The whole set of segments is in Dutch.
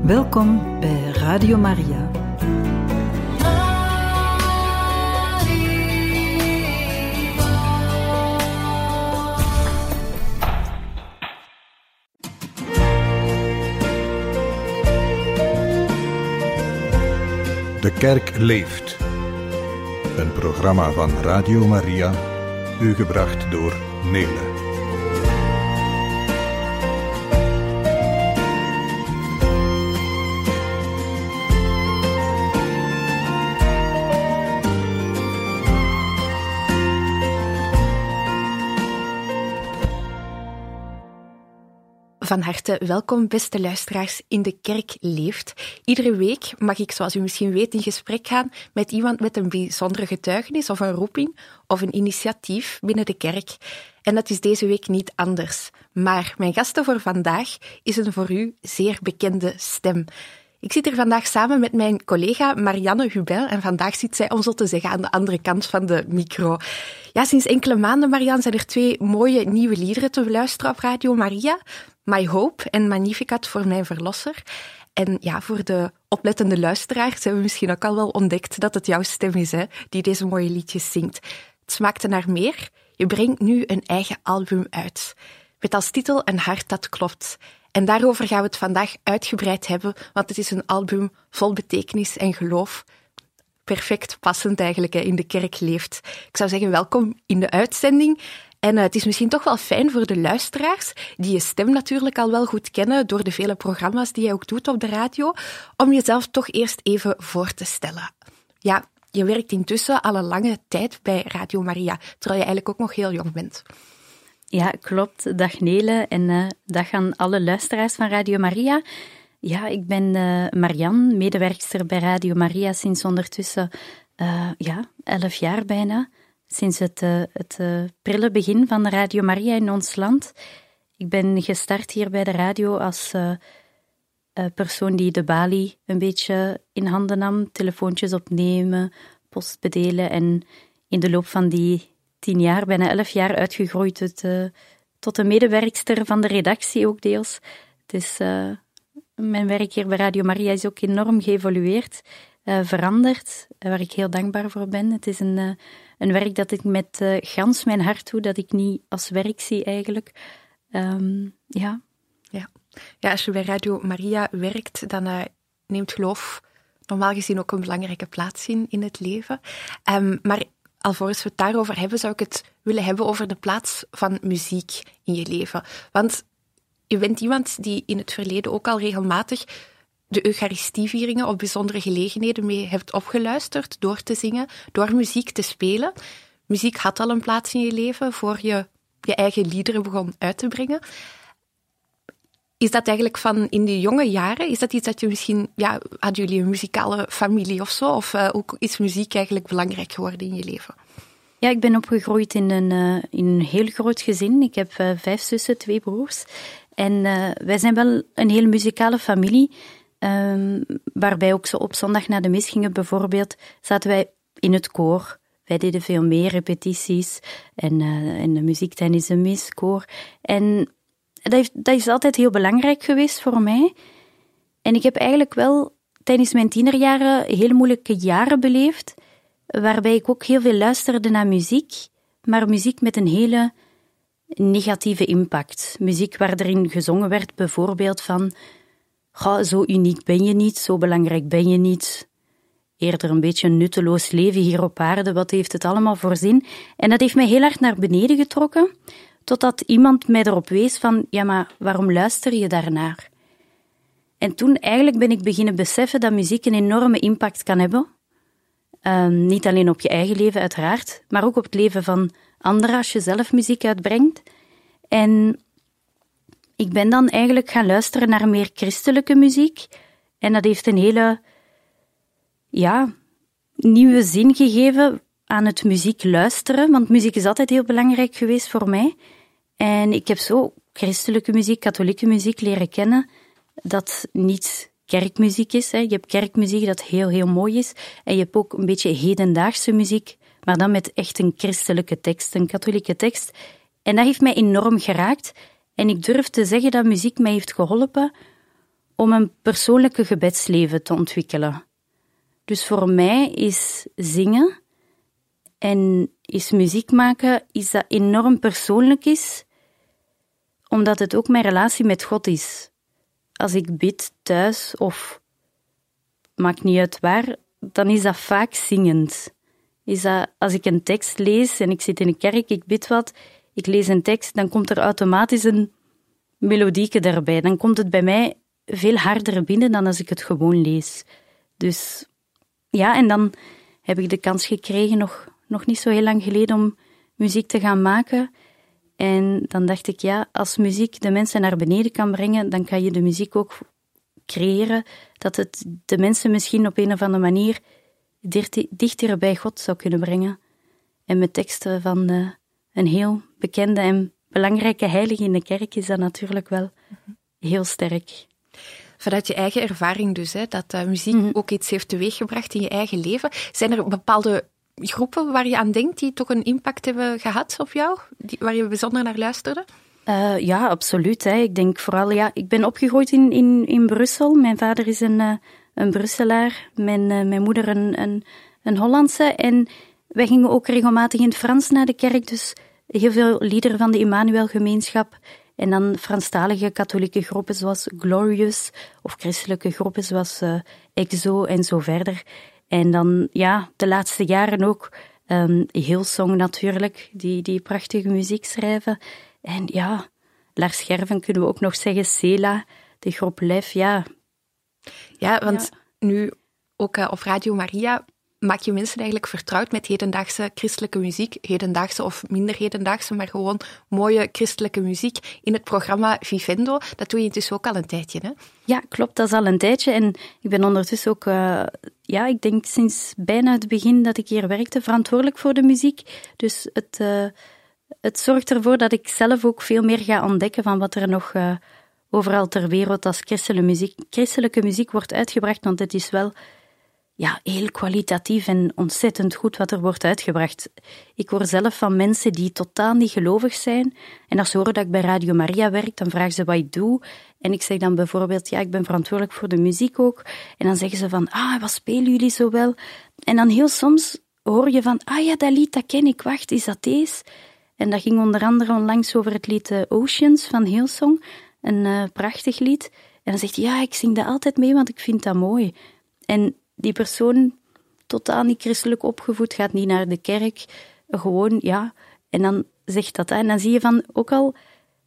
Welkom bij Radio Maria. De kerk leeft. Een programma van Radio Maria, u gebracht door Nele. Van harte welkom, beste luisteraars, in De Kerk Leeft. Iedere week mag ik, zoals u misschien weet, in gesprek gaan met iemand met een bijzondere getuigenis of een roeping of een initiatief binnen de kerk. En dat is deze week niet anders. Maar mijn gasten voor vandaag is een voor u zeer bekende stem. Ik zit hier vandaag samen met mijn collega Marianne Hubel en vandaag zit zij, om zo te zeggen, aan de andere kant van de micro. Ja, sinds enkele maanden, Marianne, zijn er 2 mooie nieuwe liederen te beluisteren op Radio Maria. My Hope en Magnificat voor mijn verlosser. En ja, voor de oplettende luisteraars hebben we misschien ook al wel ontdekt dat het jouw stem is, hè, die deze mooie liedjes zingt. Het smaakte naar meer. Je brengt nu een eigen album uit. Met als titel Een hart dat klopt. En daarover gaan we het vandaag uitgebreid hebben, want het is een album vol betekenis en geloof. Perfect passend eigenlijk, hè, in De Kerk Leeft. Ik zou zeggen, welkom in de uitzending. En het is misschien toch wel fijn voor de luisteraars, die je stem natuurlijk al wel goed kennen door de vele programma's die je ook doet op de radio, om jezelf toch eerst even voor te stellen. Ja, je werkt intussen al een lange tijd bij Radio Maria, terwijl je eigenlijk ook nog heel jong bent. Ja, klopt. Dag Nele en dag aan alle luisteraars van Radio Maria. Ja, ik ben Marianne, medewerkster bij Radio Maria sinds ondertussen 11 jaar bijna. Sinds het prille begin van Radio Maria in ons land. Ik ben gestart hier bij de radio als persoon die de balie een beetje in handen nam, telefoontjes opnemen, post bedelen en in de loop van die 10 jaar, bijna 11 jaar, uitgegroeid tot een medewerkster van de redactie ook deels. Dus mijn werk hier bij Radio Maria is ook enorm geëvolueerd, veranderd, waar ik heel dankbaar voor ben. Het is een werk dat ik met gans mijn hart doe, dat ik niet als werk zie eigenlijk. Ja, als je bij Radio Maria werkt, dan neemt geloof normaal gezien ook een belangrijke plaats in het leven. Maar alvorens we het daarover hebben, zou ik het willen hebben over de plaats van muziek in je leven. Want je bent iemand die in het verleden ook al regelmatig de Eucharistievieringen op bijzondere gelegenheden mee hebt opgeluisterd, door te zingen, door muziek te spelen. Muziek had al een plaats in je leven voor je eigen liederen begon uit te brengen. Is dat eigenlijk van in de jonge jaren, is dat iets dat je misschien, hadden jullie een muzikale familie of zo? Of ook is muziek eigenlijk belangrijk geworden in je leven? Ja, ik ben opgegroeid in een heel groot gezin. Ik heb 5 zussen, 2 broers. En wij zijn wel een heel muzikale familie. Waarbij ook zo op zondag na de mis gingen bijvoorbeeld, zaten wij in het koor. Wij deden veel meer repetities en de muziek tijdens de mis, koor. En dat is altijd heel belangrijk geweest voor mij. En ik heb eigenlijk wel tijdens mijn tienerjaren hele moeilijke jaren beleefd, waarbij ik ook heel veel luisterde naar muziek, maar muziek met een hele negatieve impact. Muziek waar erin gezongen werd bijvoorbeeld van: zo uniek ben je niet, zo belangrijk ben je niet. Eerder een beetje een nutteloos leven hier op aarde, wat heeft het allemaal voor zin? En dat heeft mij heel hard naar beneden getrokken, totdat iemand mij erop wees van: ja, maar waarom luister je daarnaar? En toen eigenlijk ben ik beginnen beseffen dat muziek een enorme impact kan hebben. Niet alleen op je eigen leven uiteraard, maar ook op het leven van anderen als je zelf muziek uitbrengt. En ik ben dan eigenlijk gaan luisteren naar meer christelijke muziek. En dat heeft een hele, nieuwe zin gegeven aan het muziek luisteren. Want muziek is altijd heel belangrijk geweest voor mij. En ik heb zo christelijke muziek, katholieke muziek leren kennen, dat niet kerkmuziek is. Je hebt kerkmuziek dat heel, heel mooi is. En je hebt ook een beetje hedendaagse muziek, maar dan met echt een christelijke tekst, een katholieke tekst. En dat heeft mij enorm geraakt. En ik durf te zeggen dat muziek mij heeft geholpen om een persoonlijke gebedsleven te ontwikkelen. Dus voor mij is zingen en is muziek maken, is dat enorm persoonlijk is, omdat het ook mijn relatie met God is. Als ik bid thuis, of maakt niet uit waar, dan is dat vaak zingend. Is dat, als ik een tekst lees en ik zit in een kerk, ik bid wat, ik lees een tekst, dan komt er automatisch een melodieke daarbij. Dan komt het bij mij veel harder binnen dan als ik het gewoon lees. Dus ja, en dan heb ik de kans gekregen, nog niet zo heel lang geleden, om muziek te gaan maken. En dan dacht ik, ja, als muziek de mensen naar beneden kan brengen, dan kan je de muziek ook creëren dat het de mensen misschien op een of andere manier dichter bij God zou kunnen brengen. En met teksten van een heel bekende en belangrijke heilige in de kerk is dat natuurlijk wel heel sterk. Vanuit je eigen ervaring dus, hè, dat muziek ook iets heeft teweeggebracht in je eigen leven. Zijn er bepaalde groepen waar je aan denkt die toch een impact hebben gehad op jou? Waar je bijzonder naar luisterde? Ja, absoluut. Hè. Ik denk vooral, ik ben opgegroeid in Brussel. Mijn vader is een Brusselaar, mijn moeder een Hollandse. En wij gingen ook regelmatig in het Frans naar de kerk, dus heel veel liederen van de Immanuel-gemeenschap. En dan Franstalige katholieke groepen zoals Glorious, of christelijke groepen zoals EXO en zo verder. En dan, de laatste jaren ook Hillsong natuurlijk, die prachtige muziek schrijven. En Lars Scherven kunnen we ook nog zeggen, Sela, de groep Lef, Ja, want nu ook op Radio Maria maak je mensen eigenlijk vertrouwd met hedendaagse christelijke muziek. Hedendaagse of minder hedendaagse, maar gewoon mooie christelijke muziek in het programma Vivendo. Dat doe je intussen ook al een tijdje, hè? Ja, klopt, dat is al een tijdje. En ik ben ondertussen ook, ik denk sinds bijna het begin dat ik hier werkte, verantwoordelijk voor de muziek. Dus het zorgt ervoor dat ik zelf ook veel meer ga ontdekken van wat er nog overal ter wereld als christelijke muziek wordt uitgebracht, want het is wel heel kwalitatief en ontzettend goed wat er wordt uitgebracht. Ik hoor zelf van mensen die totaal niet gelovig zijn. En als ze horen dat ik bij Radio Maria werk, dan vragen ze wat ik doe. En ik zeg dan bijvoorbeeld, ik ben verantwoordelijk voor de muziek ook. En dan zeggen ze van, wat spelen jullie zo wel? En dan heel soms hoor je van, dat lied, dat ken ik, wacht, is dat deze? En dat ging onder andere onlangs over het lied Oceans van Hillsong. Een prachtig lied. En dan zegt hij, ik zing dat altijd mee, want ik vind dat mooi. En die persoon, totaal niet christelijk opgevoed, gaat niet naar de kerk, gewoon, en dan zegt dat. En dan zie je van ook al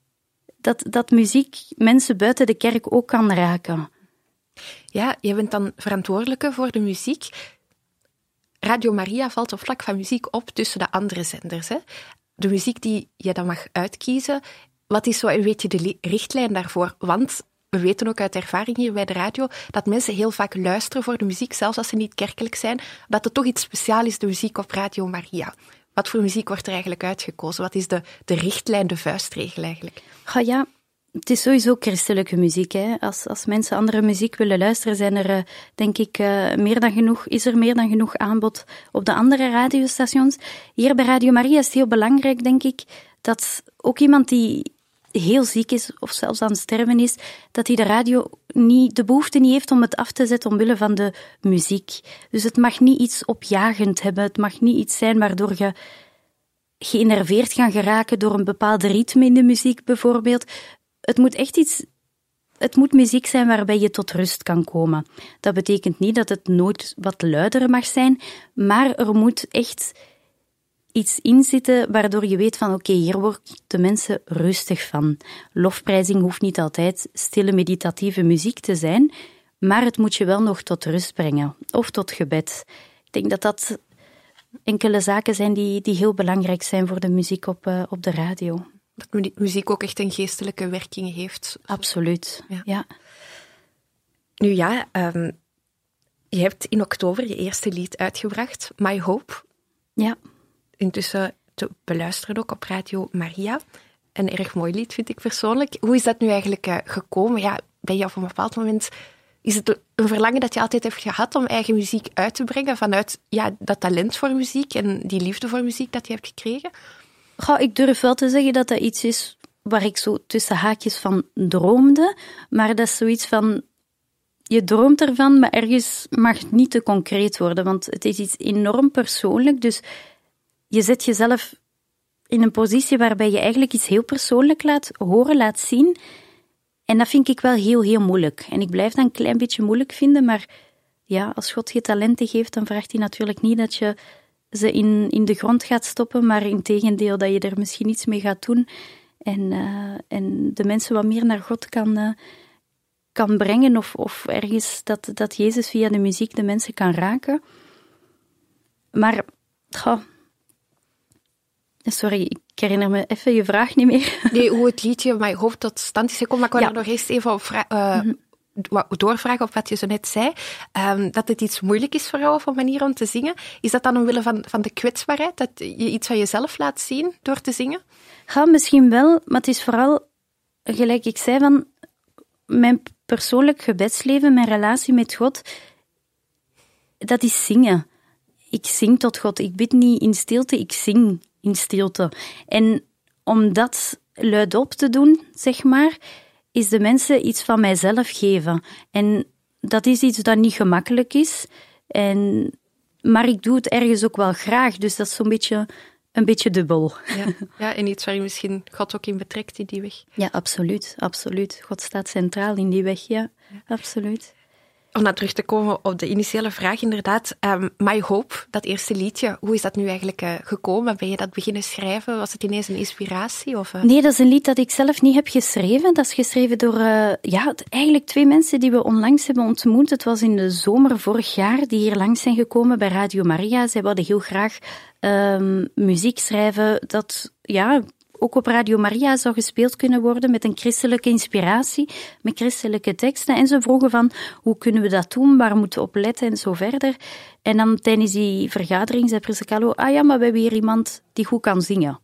dat muziek mensen buiten de kerk ook kan raken. Ja, je bent dan verantwoordelijke voor de muziek. Radio Maria valt op vlak van muziek op tussen de andere zenders, hè? De muziek die je dan mag uitkiezen, wat is zo een beetje de richtlijn daarvoor? Want we weten ook uit ervaring hier bij de radio dat mensen heel vaak luisteren voor de muziek, zelfs als ze niet kerkelijk zijn, dat het toch iets speciaals is, de muziek op Radio Maria. Wat voor muziek wordt er eigenlijk uitgekozen? Wat is de richtlijn, de vuistregel eigenlijk? Het is sowieso christelijke muziek. Hè. Als mensen andere muziek willen luisteren, zijn er, denk ik, meer dan genoeg aanbod op de andere radiostations. Hier bij Radio Maria is het heel belangrijk, denk ik, dat ook iemand die heel ziek is of zelfs aan het sterven is, dat hij de radio de behoefte niet heeft om het af te zetten omwille van de muziek. Dus het mag niet iets opjagend hebben. Het mag niet iets zijn waardoor je geënerveerd kan geraken door een bepaald ritme in de muziek bijvoorbeeld. Het moet echt het moet muziek zijn waarbij je tot rust kan komen. Dat betekent niet dat het nooit wat luider mag zijn, maar er moet echt iets in zitten waardoor je weet van oké, hier worden de mensen rustig van. Lofprijzing hoeft niet altijd stille meditatieve muziek te zijn, maar het moet je wel nog tot rust brengen of tot gebed. Ik denk dat dat enkele zaken zijn die heel belangrijk zijn voor de muziek op de radio. Dat muziek ook echt een geestelijke werking heeft. Absoluut, ja. Nu je hebt in oktober je eerste lied uitgebracht, My Hope. Ja. Intussen te beluisteren ook op Radio Maria. Een erg mooi lied, vind ik persoonlijk. Hoe is dat nu eigenlijk gekomen? Ben je op een bepaald moment... Is het een verlangen dat je altijd hebt gehad om eigen muziek uit te brengen vanuit dat talent voor muziek en die liefde voor muziek dat je hebt gekregen? Ik durf wel te zeggen dat dat iets is waar ik zo tussen haakjes van droomde. Maar dat is zoiets van, je droomt ervan, maar ergens mag het niet te concreet worden, want het is iets enorm persoonlijk. Dus je zet jezelf in een positie waarbij je eigenlijk iets heel persoonlijk laat horen, laat zien. En dat vind ik wel heel, heel moeilijk. En ik blijf dat een klein beetje moeilijk vinden, maar ja, als God je talenten geeft, dan vraagt hij natuurlijk niet dat je ze in de grond gaat stoppen, maar integendeel dat je er misschien iets mee gaat doen en de mensen wat meer naar God kan brengen of ergens dat Jezus via de muziek de mensen kan raken. Maar, sorry, ik herinner me even je vraag niet meer. Nee, hoe het liedje mijn hoofd tot stand is gekomen, maar ik wil er nog eerst even op doorvragen op wat je zo net zei. Dat het iets moeilijk is voor jou op een manier om te zingen. Is dat dan omwille van de kwetsbaarheid? Dat je iets van jezelf laat zien door te zingen? Ja, misschien wel, maar het is vooral, gelijk ik zei, van mijn persoonlijk gebedsleven, mijn relatie met God, dat is zingen. Ik zing tot God. Ik bid niet in stilte, ik zing in stilte. En om dat luidop te doen, zeg maar, is de mensen iets van mijzelf geven. En dat is iets dat niet gemakkelijk is. Maar ik doe het ergens ook wel graag. Dus dat is een beetje dubbel. Ja, en iets waar je misschien God ook in betrekt in die weg. Ja, absoluut. Absoluut. God staat centraal in die weg, ja. Absoluut. Om dan terug te komen op de initiële vraag, inderdaad. My Hope, dat eerste liedje, hoe is dat nu eigenlijk gekomen? Ben je dat beginnen schrijven? Was het ineens een inspiratie? Of, Nee, dat is een lied dat ik zelf niet heb geschreven. Dat is geschreven door eigenlijk 2 mensen die we onlangs hebben ontmoet. Het was in de zomer vorig jaar, die hier langs zijn gekomen bij Radio Maria. Zij wilden heel graag muziek schrijven dat ook op Radio Maria zou gespeeld kunnen worden met een christelijke inspiratie, met christelijke teksten. En ze vroegen van, hoe kunnen we dat doen, waar moeten we op letten en zo verder. En dan tijdens die vergadering zei Priscillo, maar we hebben hier iemand die goed kan zingen.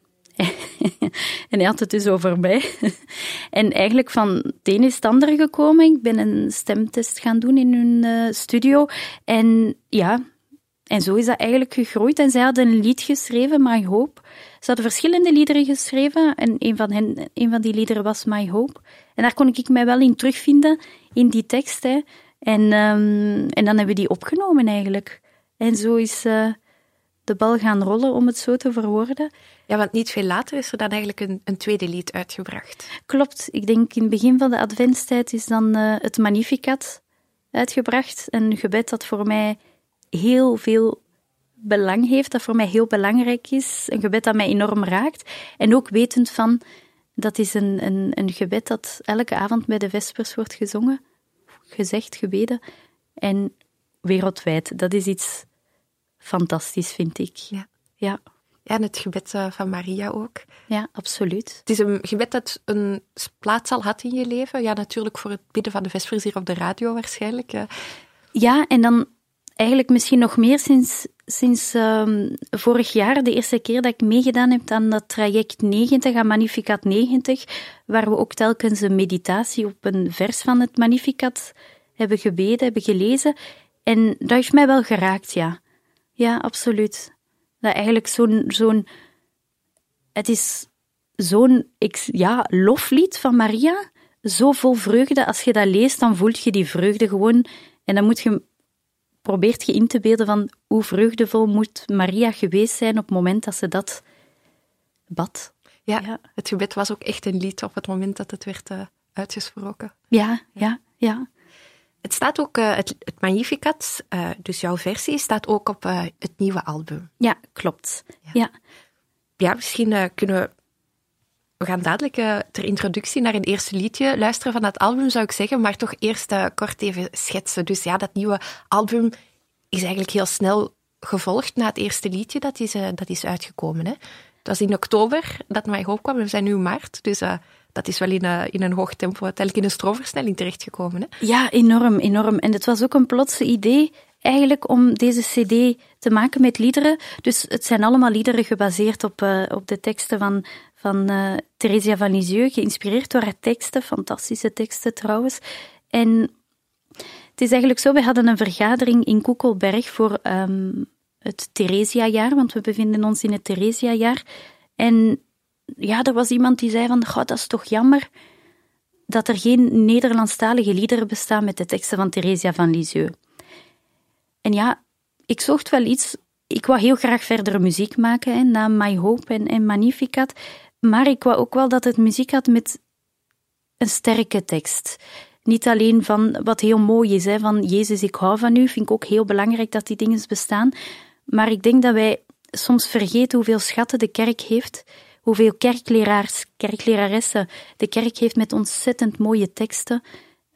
En hij had het dus over mij. En eigenlijk van het een is het andere gekomen. Ik ben een stemtest gaan doen in hun studio. En zo is dat eigenlijk gegroeid. En zij hadden een lied geschreven, My Hope. Ze hadden verschillende liederen geschreven. En een van die liederen was My Hope. En daar kon ik mij wel in terugvinden, in die tekst. Hè. En dan hebben we die opgenomen eigenlijk. En zo is de bal gaan rollen, om het zo te verwoorden. Ja, want niet veel later is er dan eigenlijk een tweede lied uitgebracht. Klopt. Ik denk in het begin van de adventstijd is dan het Magnificat uitgebracht. Een gebed dat voor mij heel veel belang heeft, dat voor mij heel belangrijk is. Een gebed dat mij enorm raakt. En ook wetend van, dat is een gebed dat elke avond bij de Vespers wordt gezongen, gezegd, gebeden. En wereldwijd, dat is iets fantastisch, vind ik. Ja. En het gebed van Maria ook. Ja, absoluut. Het is een gebed dat een plaats al had in je leven. Ja, natuurlijk voor het bidden van de Vespers hier op de radio waarschijnlijk. Ja, en dan eigenlijk misschien nog meer sinds vorig jaar, de eerste keer dat ik meegedaan heb aan dat traject 90, aan Magnificat 90, waar we ook telkens een meditatie op een vers van het Magnificat hebben gebeden, hebben gelezen. En dat heeft mij wel geraakt, ja. Ja, absoluut. Dat eigenlijk het is zo'n loflied van Maria, zo vol vreugde. Als je dat leest, dan voelt je die vreugde gewoon. En dan probeert je in te beelden van hoe vreugdevol moet Maria geweest zijn op het moment dat ze dat bad. Ja, het gebed was ook echt een lied op het moment dat het werd uitgesproken. Ja. Het staat ook, het Magnificat, dus jouw versie, staat ook op het nieuwe album. Ja, klopt. Ja, misschien kunnen we gaan dadelijk ter introductie naar een eerste liedje luisteren van dat album, zou ik zeggen, maar toch eerst kort even schetsen. Dus ja, dat nieuwe album is eigenlijk heel snel gevolgd na het eerste liedje dat is uitgekomen. Hè. Het was in oktober dat My Hope kwam, we zijn nu maart, dus dat is wel in een hoog tempo uiteindelijk in een stroomversnelling terechtgekomen. Hè. Ja, enorm. En het was ook een plotse idee eigenlijk om deze cd te maken met liederen. Dus het zijn allemaal liederen gebaseerd op de teksten van Theresia van Lisieux, geïnspireerd door haar teksten, fantastische teksten trouwens. En het is eigenlijk zo, we hadden een vergadering in Koekelberg voor het Theresia-jaar, want we bevinden ons in het Theresia-jaar. En ja, er was iemand die zei van, dat is toch jammer dat er geen Nederlandstalige liederen bestaan met de teksten van Theresia van Lisieux. En ja, ik zocht wel iets. Ik wou heel graag verdere muziek maken, hè, na My Hope en Magnificat. Maar ik wou ook wel dat het muziek had met een sterke tekst. Niet alleen van wat heel mooi is, hè, van Jezus, ik hou van u, vind ik ook heel belangrijk dat die dingen bestaan. Maar ik denk dat wij soms vergeten hoeveel schatten de kerk heeft, hoeveel kerkleraars, kerkleraressen de kerk heeft met ontzettend mooie teksten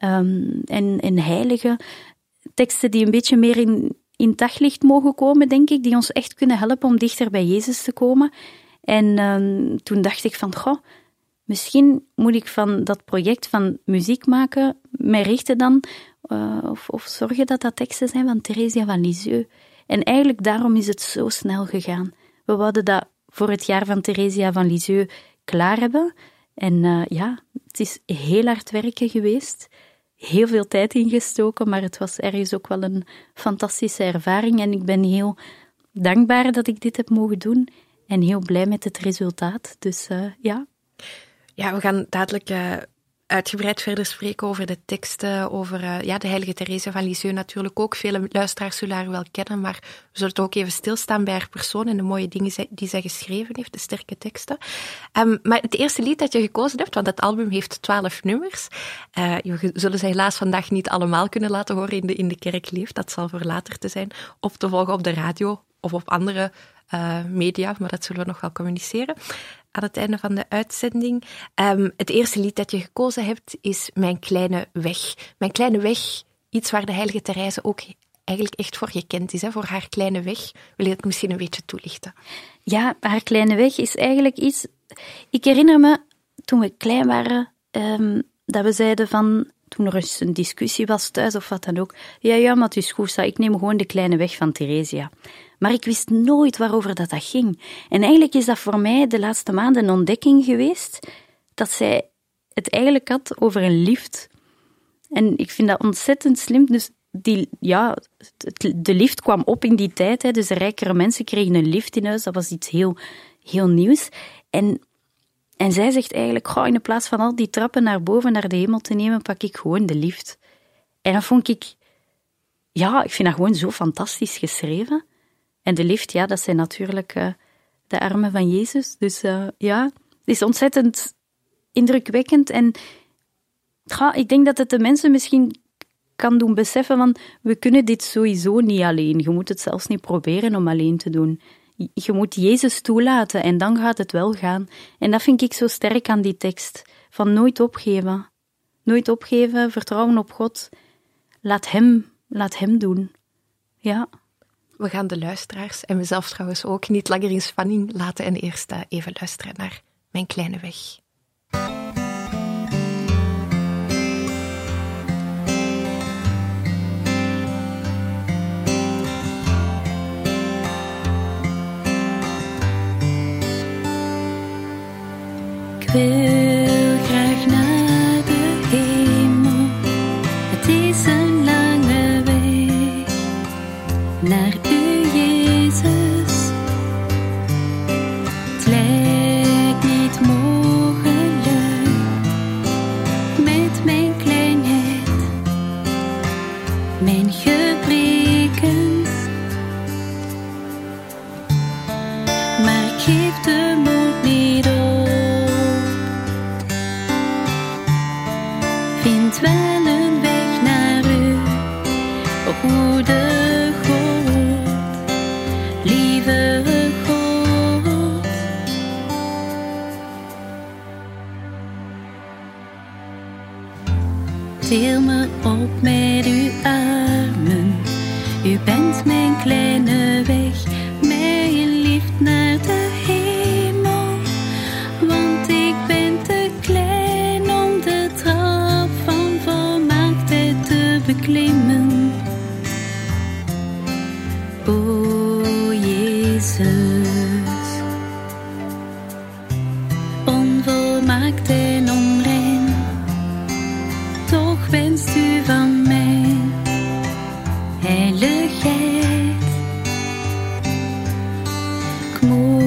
en heilige teksten die een beetje meer in daglicht mogen komen, denk ik, die ons echt kunnen helpen om dichter bij Jezus te komen. En toen dacht ik van, misschien moet ik van dat project van muziek maken mij richten dan, of zorgen dat dat teksten zijn van Theresia van Lisieux. En eigenlijk daarom is het zo snel gegaan. We wouden dat voor het jaar van Theresia van Lisieux klaar hebben. En het is heel hard werken geweest. Heel veel tijd ingestoken, maar het was ergens ook wel een fantastische ervaring. En ik ben heel dankbaar dat ik dit heb mogen doen. En heel blij met het resultaat. Dus ja. Ja, we gaan dadelijk uitgebreid verder spreken over de teksten, over de heilige Theresia van Lisieux natuurlijk ook. Vele luisteraars zullen haar wel kennen, maar we zullen ook even stilstaan bij haar persoon en de mooie dingen die zij geschreven heeft, de sterke teksten. Maar het eerste lied dat je gekozen hebt, want het album heeft 12 nummers, we zullen ze helaas vandaag niet allemaal kunnen laten horen in de kerk leeft. Dat zal voor later te zijn, of te volgen op de radio of op andere media, maar dat zullen we nog wel communiceren aan het einde van de uitzending. Het eerste lied dat je gekozen hebt is Mijn Kleine Weg. Mijn Kleine Weg, iets waar de heilige Therese ook eigenlijk echt voor gekend is, hè, voor haar kleine weg. Wil je het misschien een beetje toelichten? Ja, haar kleine weg is eigenlijk iets... Ik herinner me, toen we klein waren, dat we zeiden van... Toen er eens een discussie was thuis of wat dan ook. Ja, maar het is goed, ik neem gewoon de kleine weg van Theresia. Maar ik wist nooit waarover dat ging. En eigenlijk is dat voor mij de laatste maanden een ontdekking geweest, dat zij het eigenlijk had over een lift. En ik vind dat ontzettend slim. Dus de lift kwam op in die tijd. Hè, dus de rijkere mensen kregen een lift in huis. Dat was iets heel, heel nieuws. En zij zegt eigenlijk, in plaats van al die trappen naar boven, naar de hemel te nemen, pak ik gewoon de lift. En dat vond ik... Ja, ik vind dat gewoon zo fantastisch geschreven. En de lift, dat zijn natuurlijk de armen van Jezus. Dus het is ontzettend indrukwekkend. En ik denk dat het de mensen misschien kan doen beseffen van, we kunnen dit sowieso niet alleen. Je moet het zelfs niet proberen om alleen te doen. Je moet Jezus toelaten en dan gaat het wel gaan. En dat vind ik zo sterk aan die tekst. Van nooit opgeven. Nooit opgeven, vertrouwen op God. Laat hem doen. Ja. We gaan de luisteraars, en mezelf trouwens ook, niet langer in spanning laten en eerst even luisteren naar Mijn Kleine Weg. Ik wil graag naar de hemel. Het is een lange weg naar u, Jezus. Het lijkt niet mogelijk met mijn kleinheid, mijn gebreken. Maar ik geef de moed niet op. Vind wel een weg naar u, o goede God, lieve God. Til me op met uw armen, u bent mijn kleine weg, mijn lift naar de hemel, want ik ben te klein om de trap van volmaaktheid te beklimmen. O Jezus, onvolmaakt en onrein, toch wenst u van mij heiligheid. Ik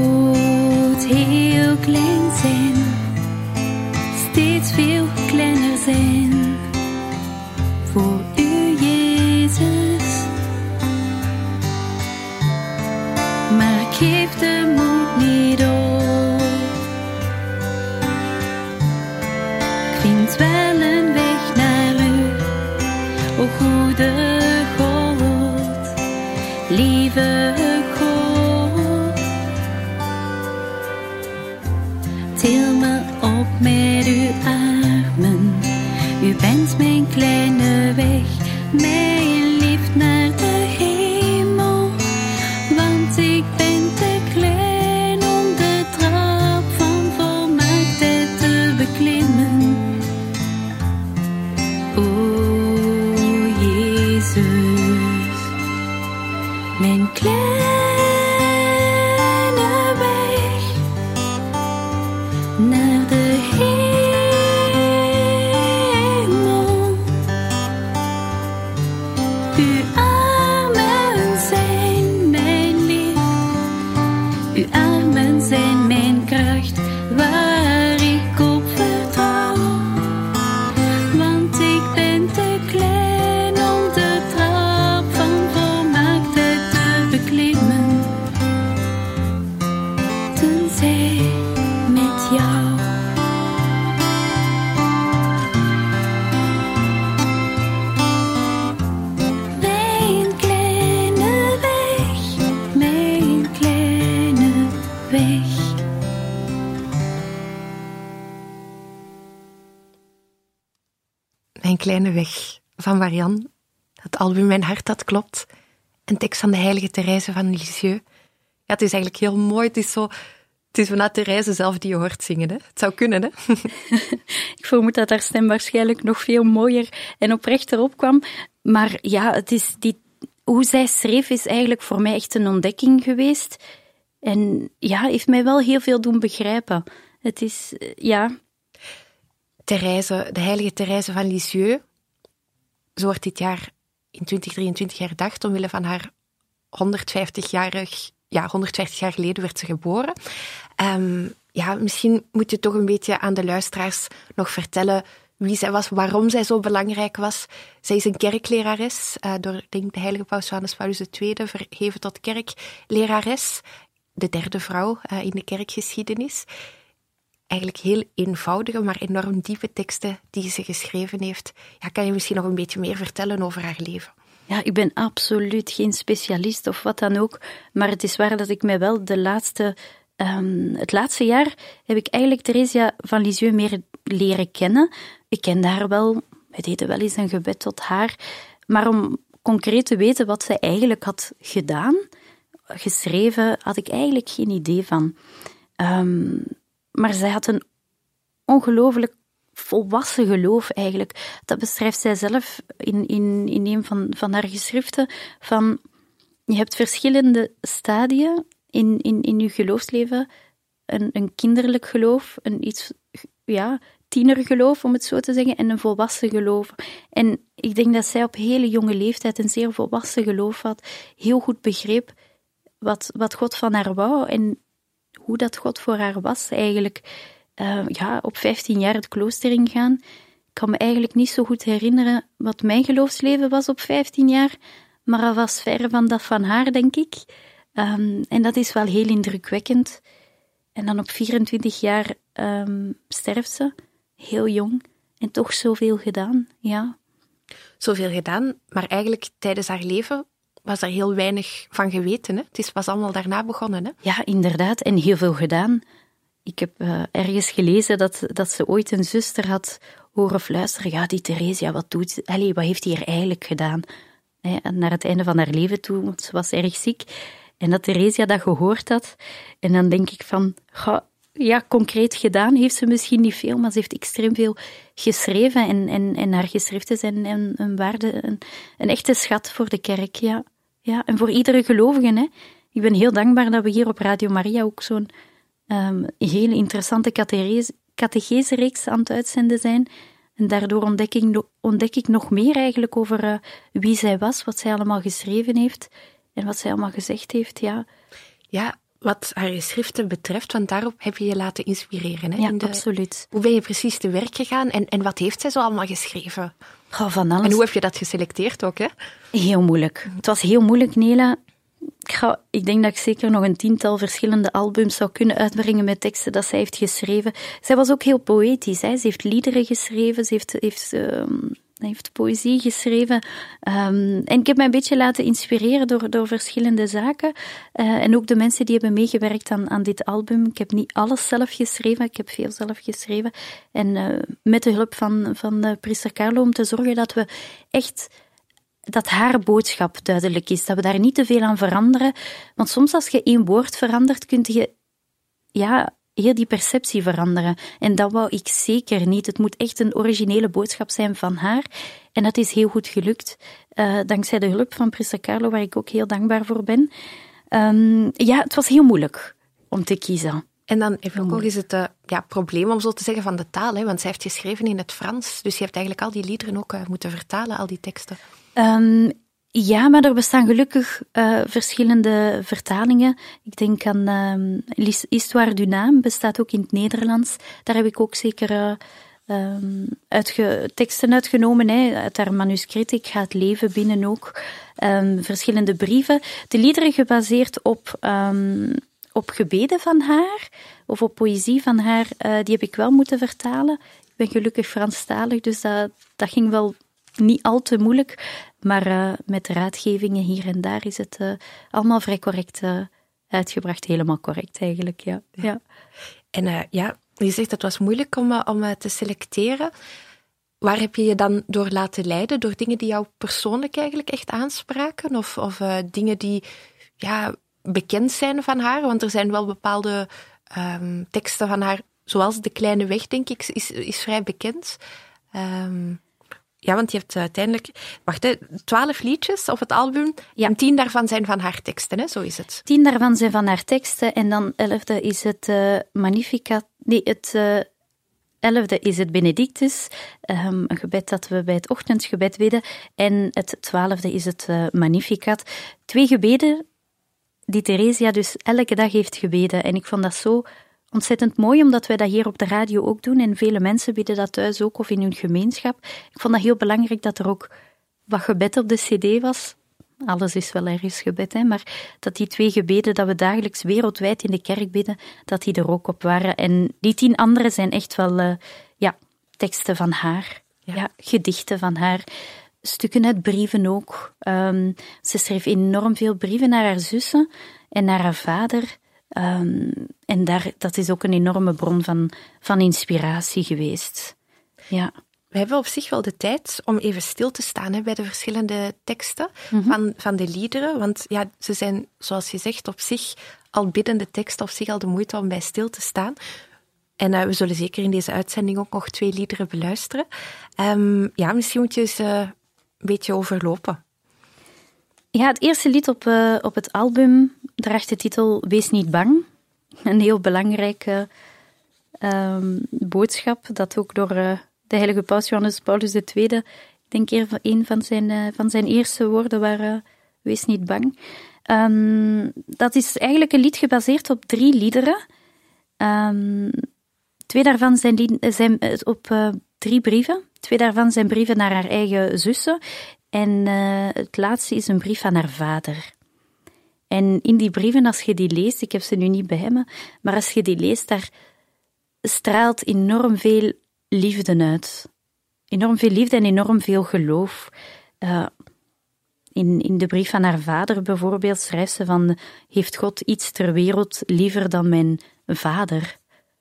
moet heel klein zijn, steeds veel kleiner zijn voor u, Jezus. Maar ik geef de moed niet op. Ik vind wel een weg naar u, o goede God, lieve God. Til me op met uw armen, u bent mijn kleine weg, mijn liefde naar de hemel. Want ik ben te klein om de trap van volmaaktheid te beklimmen. O Jezus, mijn kleine weg naar de hemel. Uw armen zijn mijn liefde, uw armen zijn mijn kracht, waar ik op vertrouw. Want ik ben te klein om de trap van volmaaktheid te beklimmen, tenzij met jou. Mijn kleine weg, mijn kleine weg. Mijn kleine weg van Marianne. Het album Mijn hart dat klopt. Een tekst van de heilige Therese van Lisieux. Ja, het is eigenlijk heel mooi. Het is vanuit Therese zelf die je hoort zingen. Hè? Het zou kunnen, hè? Ik vermoed dat haar stem waarschijnlijk nog veel mooier en oprechter opkwam. Maar ja, het is hoe zij schreef is eigenlijk voor mij echt een ontdekking geweest. En ja, heeft mij wel heel veel doen begrijpen. Het is, ja... Therese, de heilige Therese van Lisieux. Zo wordt dit jaar in 2023 herdacht, omwille van haar 150 jaar geleden werd ze geboren. Misschien moet je toch een beetje aan de luisteraars nog vertellen wie zij was, waarom zij zo belangrijk was. Zij is een kerklerares, door de heilige paus Johannes Paulus II verheven tot kerklerares. De derde vrouw in de kerkgeschiedenis. Eigenlijk heel eenvoudige, maar enorm diepe teksten die ze geschreven heeft. Ja, kan je misschien nog een beetje meer vertellen over haar leven? Ja, ik ben absoluut geen specialist of wat dan ook, maar het is waar dat ik mij wel het laatste jaar heb ik eigenlijk Theresia van Lisieux meer leren kennen. Ik kende haar wel, we deden wel eens een gebed tot haar, maar om concreet te weten wat zij eigenlijk had gedaan, geschreven, had ik eigenlijk geen idee van. Maar zij had een ongelooflijk volwassen geloof eigenlijk. Dat beschrijft zij zelf in een van haar geschriften. Van, je hebt verschillende stadia in je geloofsleven. Een kinderlijk geloof, tienergeloof om het zo te zeggen, en een volwassen geloof. En ik denk dat zij op hele jonge leeftijd een zeer volwassen geloof had. Heel goed begreep wat God van haar wou en hoe dat God voor haar was eigenlijk. Op 15 jaar het klooster ingaan. Ik kan me eigenlijk niet zo goed herinneren wat mijn geloofsleven was op 15 jaar, maar dat was ver van dat van haar, denk ik. En dat is wel heel indrukwekkend. En dan op 24 jaar sterft ze, heel jong, en toch zoveel gedaan, ja. Zoveel gedaan, maar eigenlijk tijdens haar leven was er heel weinig van geweten. Hè? Het is pas allemaal daarna begonnen. Hè? Ja, inderdaad, en heel veel gedaan. Ik heb ergens gelezen dat ze ooit een zuster had horen fluisteren. Ja, die Theresia, wat heeft die er eigenlijk gedaan? Naar het einde van haar leven toe, want ze was erg ziek. En dat Theresia dat gehoord had. En dan denk ik van, concreet gedaan heeft ze misschien niet veel, maar ze heeft extreem veel geschreven. En haar geschriften zijn een waarde, een echte schat voor de kerk, ja. Ja, en voor iedere gelovige, hè. Ik ben heel dankbaar dat we hier op Radio Maria ook zo'n hele interessante catechesereeks aan het uitzenden zijn. En daardoor ontdek ik nog meer eigenlijk over wie zij was, wat zij allemaal geschreven heeft en wat zij allemaal gezegd heeft, ja. Ja, wat haar geschriften betreft, want daarop heb je je laten inspireren. Hè? Ja, absoluut. Hoe ben je precies te werk gegaan en wat heeft zij zo allemaal geschreven? Van alles. En hoe heb je dat geselecteerd ook, hè? Heel moeilijk. Het was heel moeilijk, Nela. Ik denk dat ik zeker nog een 10-tal verschillende albums zou kunnen uitbrengen met teksten dat zij heeft geschreven. Zij was ook heel poëtisch. Hè? Ze heeft liederen geschreven, ze heeft poëzie geschreven. En ik heb mij een beetje laten inspireren door verschillende zaken. En ook de mensen die hebben meegewerkt aan dit album. Ik heb niet alles zelf geschreven, ik heb veel zelf geschreven. En met de hulp van priester Carlo om te zorgen dat we echt... dat haar boodschap duidelijk is, dat we daar niet te veel aan veranderen. Want soms als je 1 woord verandert, kun je heel die perceptie veranderen. En dat wou ik zeker niet. Het moet echt een originele boodschap zijn van haar. En dat is heel goed gelukt. Dankzij de hulp van priester Carlo, waar ik ook heel dankbaar voor ben. Het was heel moeilijk om te kiezen. En dan heb je ook nog eens het probleem, om zo te zeggen, van de taal. Hè? Want zij heeft geschreven in het Frans. Dus je hebt eigenlijk al die liederen ook moeten vertalen, al die teksten. Maar er bestaan gelukkig verschillende vertalingen. Ik denk aan Histoire du Naam, bestaat ook in het Nederlands. Daar heb ik ook zeker teksten uitgenomen, hè, uit haar manuscript. Ik ga het leven binnen ook. Verschillende brieven. De liederen gebaseerd op gebeden van haar, of op poëzie van haar, die heb ik wel moeten vertalen. Ik ben gelukkig Franstalig, dus dat ging wel niet al te moeilijk. Maar met raadgevingen hier en daar is het allemaal vrij correct uitgebracht. Helemaal correct eigenlijk, ja. En je zegt het was moeilijk om te selecteren. Waar heb je je dan door laten leiden? Door dingen die jou persoonlijk eigenlijk echt aanspraken? Of dingen die bekend zijn van haar? Want er zijn wel bepaalde teksten van haar, zoals De Kleine Weg, denk ik, is vrij bekend. Want je hebt uiteindelijk 12 liedjes op het album. Ja. En 10 daarvan zijn van haar teksten, hè? Zo is het. 10 daarvan zijn van haar teksten. En dan 11e is het Magnificat. Nee, het 11e is het Benedictus. Een gebed dat we bij het ochtendgebed bidden. En het 12e is het Magnificat. 2 gebeden die Theresia dus elke dag heeft gebeden. En ik vond dat zo ontzettend mooi, omdat wij dat hier op de radio ook doen. En vele mensen bidden dat thuis ook, of in hun gemeenschap. Ik vond dat heel belangrijk dat er ook wat gebed op de cd was. Alles is wel ergens gebed, hè, maar dat die 2 gebeden dat we dagelijks wereldwijd in de kerk bidden, dat die er ook op waren. En die 10 andere zijn echt wel teksten van haar. Ja, gedichten van haar. Stukken uit brieven ook. Ze schreef enorm veel brieven naar haar zussen en naar haar vader. En dat is ook een enorme bron van inspiratie geweest. Ja. We hebben op zich wel de tijd om even stil te staan bij de verschillende teksten van de liederen. Want ze zijn, zoals je zegt, op zich al biddende teksten, op zich al de moeite om bij stil te staan. En we zullen zeker in deze uitzending ook nog 2 liederen beluisteren. Misschien moet je eens een beetje overlopen. Ja, het eerste lied op het album draagt de titel Wees niet bang. Een heel belangrijke boodschap, dat ook door de heilige paus Johannes Paulus II, ik denk een van zijn eerste woorden waren Wees niet bang. Dat is eigenlijk een lied gebaseerd op 3 liederen. 2 daarvan zijn op 3 brieven. 2 daarvan zijn brieven naar haar eigen zussen. En het laatste is een brief aan haar vader. En in die brieven, als je die leest, ik heb ze nu niet bij me, maar als je die leest, daar straalt enorm veel liefde uit. Enorm veel liefde en enorm veel geloof. In de brief aan haar vader bijvoorbeeld schrijft ze van: heeft God iets ter wereld liever dan mijn vader?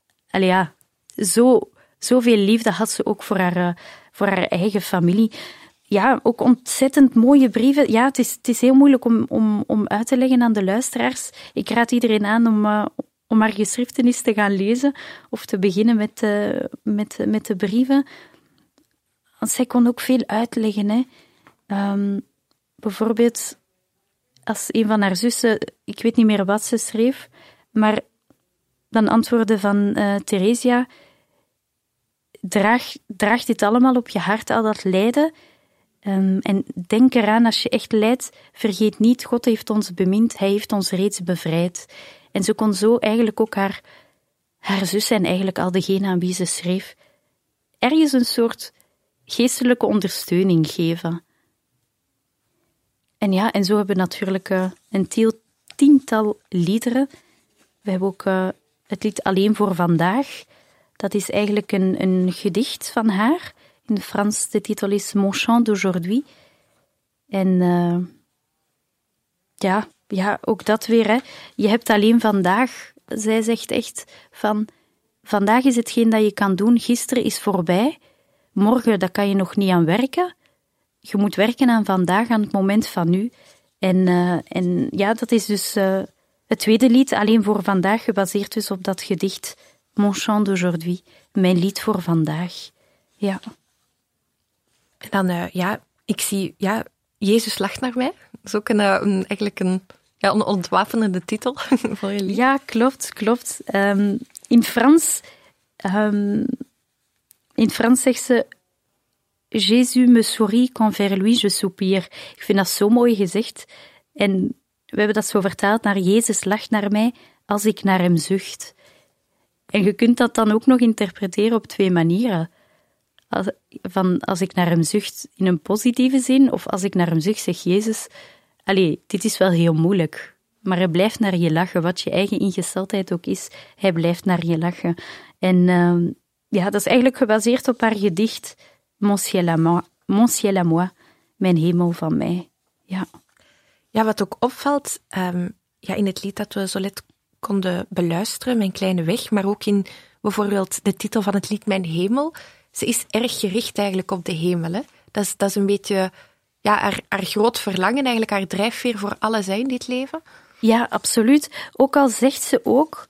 Zoveel liefde had ze ook voor haar eigen familie. Ja, ook ontzettend mooie brieven. Ja, het is heel moeilijk om uit te leggen aan de luisteraars. Ik raad iedereen aan om haar geschriften eens te gaan lezen of te beginnen met de brieven. Want zij kon ook veel uitleggen, hè. Bijvoorbeeld, als een van haar zussen, ik weet niet meer wat ze schreef, maar dan antwoordde van Theresia: draag dit allemaal op je hart, al dat lijden. En denk eraan, als je echt lijdt, vergeet niet, God heeft ons bemind, hij heeft ons reeds bevrijd. En ze kon zo eigenlijk ook haar zus en eigenlijk al degene aan wie ze schreef, ergens een soort geestelijke ondersteuning geven. En zo hebben we natuurlijk een tiental liederen. We hebben ook het lied Alleen voor vandaag. Dat is eigenlijk een gedicht van haar. In Frans, de titel is Mon chant d'aujourd'hui. En ook dat weer. Hè. Je hebt alleen vandaag. Zij zegt echt van, vandaag is hetgeen dat je kan doen. Gisteren is voorbij. Morgen, daar kan je nog niet aan werken. Je moet werken aan vandaag, aan het moment van nu. En dat is dus het tweede lied, Alleen voor vandaag, gebaseerd dus op dat gedicht Mon chant d'aujourd'hui, mijn lied voor vandaag. Ja. En dan, ik zie, Jezus lacht naar mij. Dat is ook eigenlijk een ontwapenende titel voor je lied. Ja, klopt. In Frans zegt ze Jésus me sourit quand vers lui je soupire. Ik vind dat zo mooi gezegd. En we hebben dat zo vertaald naar Jezus lacht naar mij als ik naar hem zucht. En je kunt dat dan ook nog interpreteren op twee manieren. Als ik naar hem zucht in een positieve zin, of als ik naar hem zucht zeg Jezus, dit is wel heel moeilijk, maar hij blijft naar je lachen, wat je eigen ingesteldheid ook is, hij blijft naar je lachen. En dat is eigenlijk gebaseerd op haar gedicht Mon ciel à moi, mijn hemel van mij. Ja. Ja, wat ook opvalt, in het lied dat we zo net konden beluisteren, Mijn kleine weg, maar ook in bijvoorbeeld de titel van het lied Mijn hemel, ze is erg gericht eigenlijk op de hemel. Hè? Dat is een beetje haar groot verlangen, eigenlijk haar drijfveer voor alles in dit leven. Ja, absoluut. Ook al zegt ze ook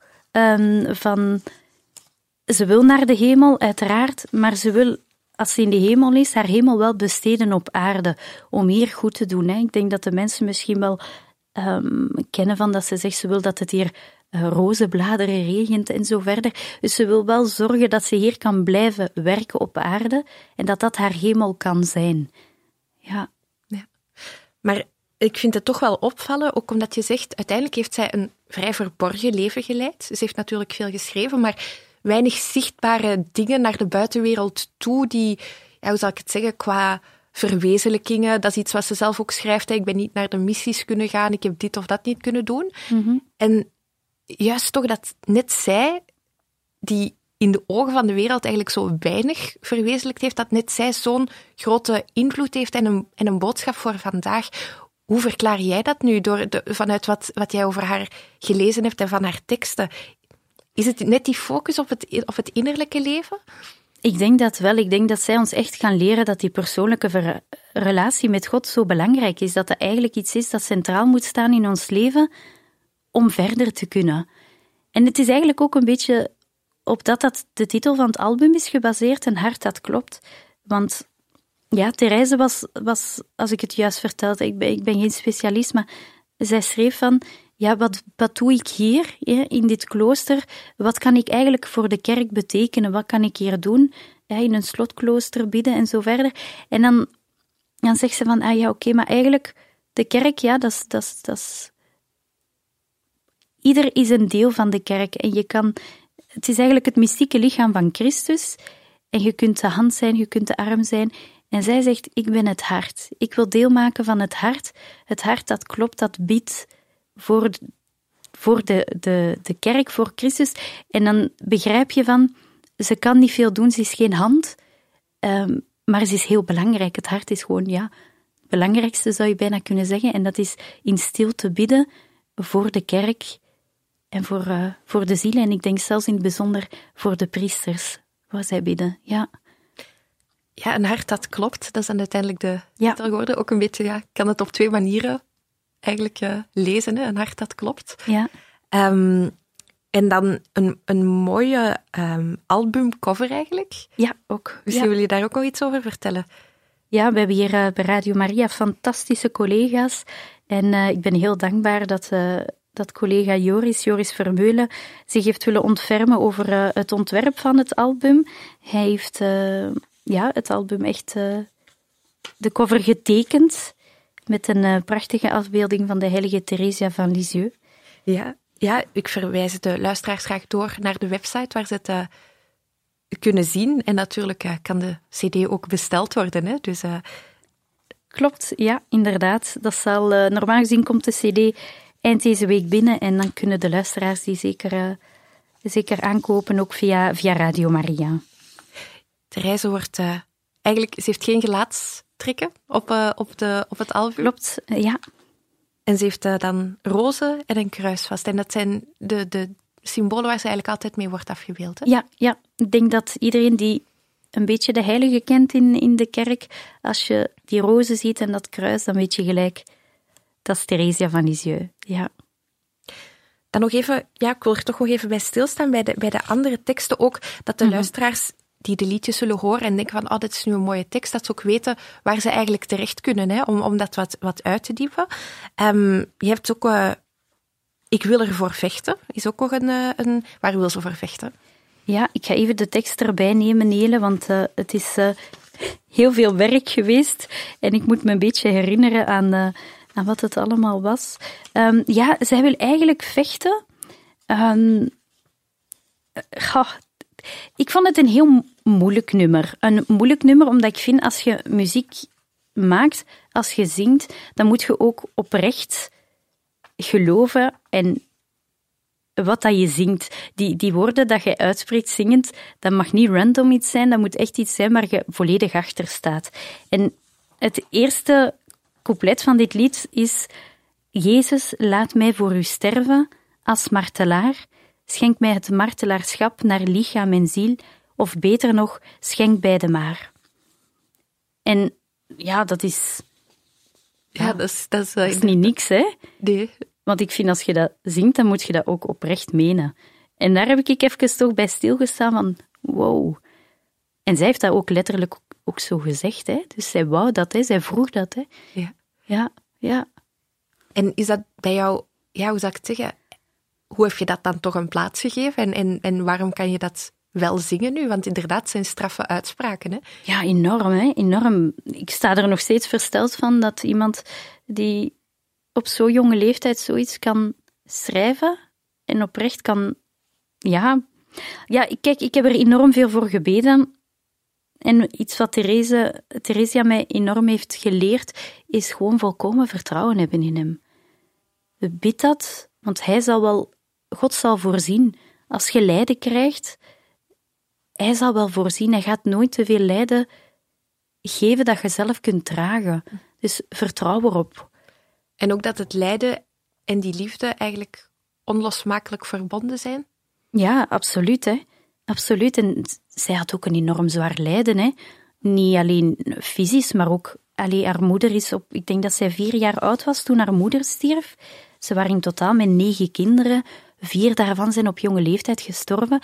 ze wil naar de hemel, uiteraard, maar ze wil, als ze in de hemel is, haar hemel wel besteden op aarde, om hier goed te doen. Hè. Ik denk dat de mensen misschien wel kennen van dat ze zegt, ze wil dat het hier rozenbladeren regent en zo verder. Dus ze wil wel zorgen dat ze hier kan blijven werken op aarde en dat dat haar hemel kan zijn. Ja. Maar ik vind het toch wel opvallen, ook omdat je zegt, uiteindelijk heeft zij een vrij verborgen leven geleid. Ze heeft natuurlijk veel geschreven, maar weinig zichtbare dingen naar de buitenwereld toe die, hoe zal ik het zeggen, qua verwezenlijkingen, dat is iets wat ze zelf ook schrijft, ik ben niet naar de missies kunnen gaan, ik heb dit of dat niet kunnen doen. Mm-hmm. En juist toch dat net zij, die in de ogen van de wereld eigenlijk zo weinig verwezenlijkt heeft, dat net zij zo'n grote invloed heeft en een boodschap voor vandaag. Hoe verklaar jij dat nu vanuit wat jij over haar gelezen hebt en van haar teksten? Is het net die focus op het innerlijke leven? Ik denk dat wel. Ik denk dat zij ons echt gaan leren dat die persoonlijke relatie met God zo belangrijk is. Dat dat eigenlijk iets is dat centraal moet staan in ons leven om verder te kunnen. En het is eigenlijk ook een beetje op dat de titel van het album is gebaseerd, Een hart dat klopt. Want ja, Therese was, als ik het juist vertelde, ik ben geen specialist, maar zij schreef van, ja, wat doe ik hier in dit klooster? Wat kan ik eigenlijk voor de kerk betekenen? Wat kan ik hier doen? Ja, in een slotklooster bidden en zo verder. En dan zegt ze van, oké, maar eigenlijk de kerk, ja, dat is... Ieder is een deel van de kerk en het is eigenlijk het mystieke lichaam van Christus en je kunt de hand zijn, je kunt de arm zijn. En zij zegt, ik ben het hart. Ik wil deel maken van het hart dat klopt, dat bidt voor de kerk, voor Christus. En dan begrijp je van, ze kan niet veel doen, ze is geen hand, maar ze is heel belangrijk. Het hart is gewoon, het belangrijkste zou je bijna kunnen zeggen. En dat is in stilte bidden voor de kerk en voor de zielen. En ik denk zelfs in het bijzonder voor de priesters, waar zij bidden, ja. Ja, een hart dat klopt, dat is dan uiteindelijk de titel geworden. Ook een beetje, ik kan het op twee manieren eigenlijk lezen, hè? Een hart dat klopt. Ja. En dan een mooie albumcover eigenlijk. Ja, ook. Misschien wil je daar ook nog iets over vertellen? Ja, we hebben hier bij Radio Maria fantastische collega's. En ik ben heel dankbaar dat collega Joris Vermeulen zich heeft willen ontfermen over het ontwerp van het album. Hij heeft het album echt de cover getekend met een prachtige afbeelding van de heilige Theresia van Lisieux. Ja, ik verwijs de luisteraars graag door naar de website waar ze het kunnen zien. En natuurlijk kan de cd ook besteld worden. Hè? Dus, Klopt, ja, inderdaad. Dat zal, normaal gezien komt de cd eind deze week binnen en dan kunnen de luisteraars die zeker aankopen, ook via Radio Maria. Therese wordt eigenlijk, ze heeft geen gelaatstrekken op het album. Klopt, ja. En ze heeft dan rozen en een kruis vast. En dat zijn de symbolen waar ze eigenlijk altijd mee wordt afgebeeld. Hè? Ja, ik denk dat iedereen die een beetje de heilige kent in de kerk, als je die rozen ziet en dat kruis, dan weet je gelijk, dat is Theresia van Lisieux. Ja. Dan nog even, ik wil er toch nog even bij stilstaan, bij de andere teksten ook, dat de luisteraars die de liedjes zullen horen en denken van, dit is nu een mooie tekst, dat ze ook weten waar ze eigenlijk terecht kunnen, hè, om dat wat uit te diepen. Je hebt ook Ik wil ervoor vechten, is ook nog een waar wil ze voor vechten? Ja, ik ga even de tekst erbij nemen, Nele, want het is heel veel werk geweest en ik moet me een beetje herinneren aan wat het allemaal was. Zij wil eigenlijk vechten. Ik vond het een heel moeilijk nummer. Een moeilijk nummer omdat ik vind, als je muziek maakt, als je zingt, dan moet je ook oprecht geloven en wat dat je zingt. Die woorden dat je uitspreekt zingend, dat mag niet random iets zijn, dat moet echt iets zijn waar je volledig achter staat. En het eerste couplet van dit lied is: Jezus, laat mij voor u sterven als martelaar. Schenk mij het martelaarschap naar lichaam en ziel, of beter nog, schenk beide maar. En ja, dat is... Ja, dat is niet niks, hè? Nee. Want ik vind, als je dat zingt, dan moet je dat ook oprecht menen. En daar heb ik even toch bij stilgestaan van, wow. En zij heeft dat ook letterlijk ook zo gezegd, hè? Dus zij wou dat, hè? Zij vroeg dat, hè? Ja. En is dat bij jou, hoe zou ik het zeggen, hoe heb je dat dan toch een plaats gegeven? En waarom kan je dat wel zingen nu? Want inderdaad, het zijn straffe uitspraken, hè? Ja, enorm, hè? Enorm. Ik sta er nog steeds versteld van dat iemand die op zo'n jonge leeftijd zoiets kan schrijven en oprecht kan... Ja, kijk, ik heb er enorm veel voor gebeden. En iets wat Theresia mij enorm heeft geleerd, is gewoon volkomen vertrouwen hebben in hem. Bid dat, want God zal voorzien. Als je lijden krijgt, hij zal wel voorzien. Hij gaat nooit te veel lijden geven dat je zelf kunt dragen. Dus vertrouw erop. En ook dat het lijden en die liefde eigenlijk onlosmakelijk verbonden zijn? Ja, absoluut, hè. Absoluut. En zij had ook een enorm zwaar lijden, hè. Niet alleen fysisch, maar ook... haar moeder is ik denk dat zij 4 jaar oud was toen haar moeder stierf. Ze waren in totaal met 9 kinderen. 4 daarvan zijn op jonge leeftijd gestorven.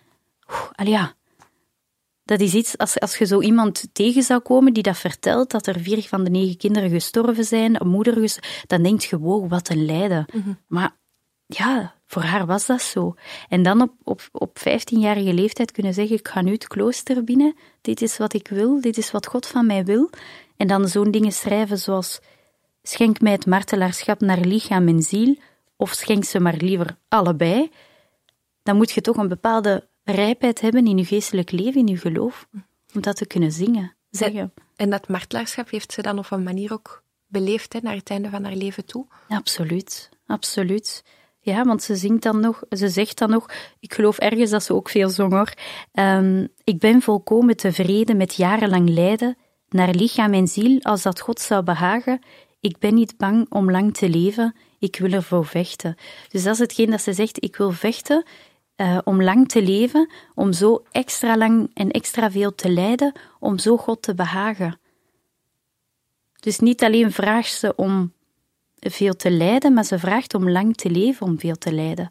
Dat is iets, als je zo iemand tegen zou komen die dat vertelt, dat er 4 van de 9 kinderen gestorven zijn, een moeder dan denk je, wow, wat een lijden. Mm-hmm. Maar ja, voor haar was dat zo. En dan op 15-jarige leeftijd kunnen zeggen, ik ga nu het klooster binnen, dit is wat ik wil, dit is wat God van mij wil. En dan zo'n dingen schrijven zoals, schenk mij het martelaarschap naar lichaam en ziel, of schenk ze maar liever allebei. Dan moet je toch een bepaalde rijpheid hebben in je geestelijk leven, in je geloof, om dat te kunnen zeggen. En dat martelaarschap heeft ze dan op een manier ook beleefd, hè, naar het einde van haar leven toe? Absoluut. Ja, want ze zegt dan nog, ik geloof ergens dat ze ook veel zong, hoor. Ik ben volkomen tevreden met jarenlang lijden, naar lichaam en ziel, als dat God zou behagen. Ik ben niet bang om lang te leven, ik wil ervoor vechten. Dus dat is hetgeen dat ze zegt, ik wil vechten om lang te leven, om zo extra lang en extra veel te lijden, om zo God te behagen. Dus niet alleen vraagt ze om veel te lijden, maar ze vraagt om lang te leven, om veel te lijden.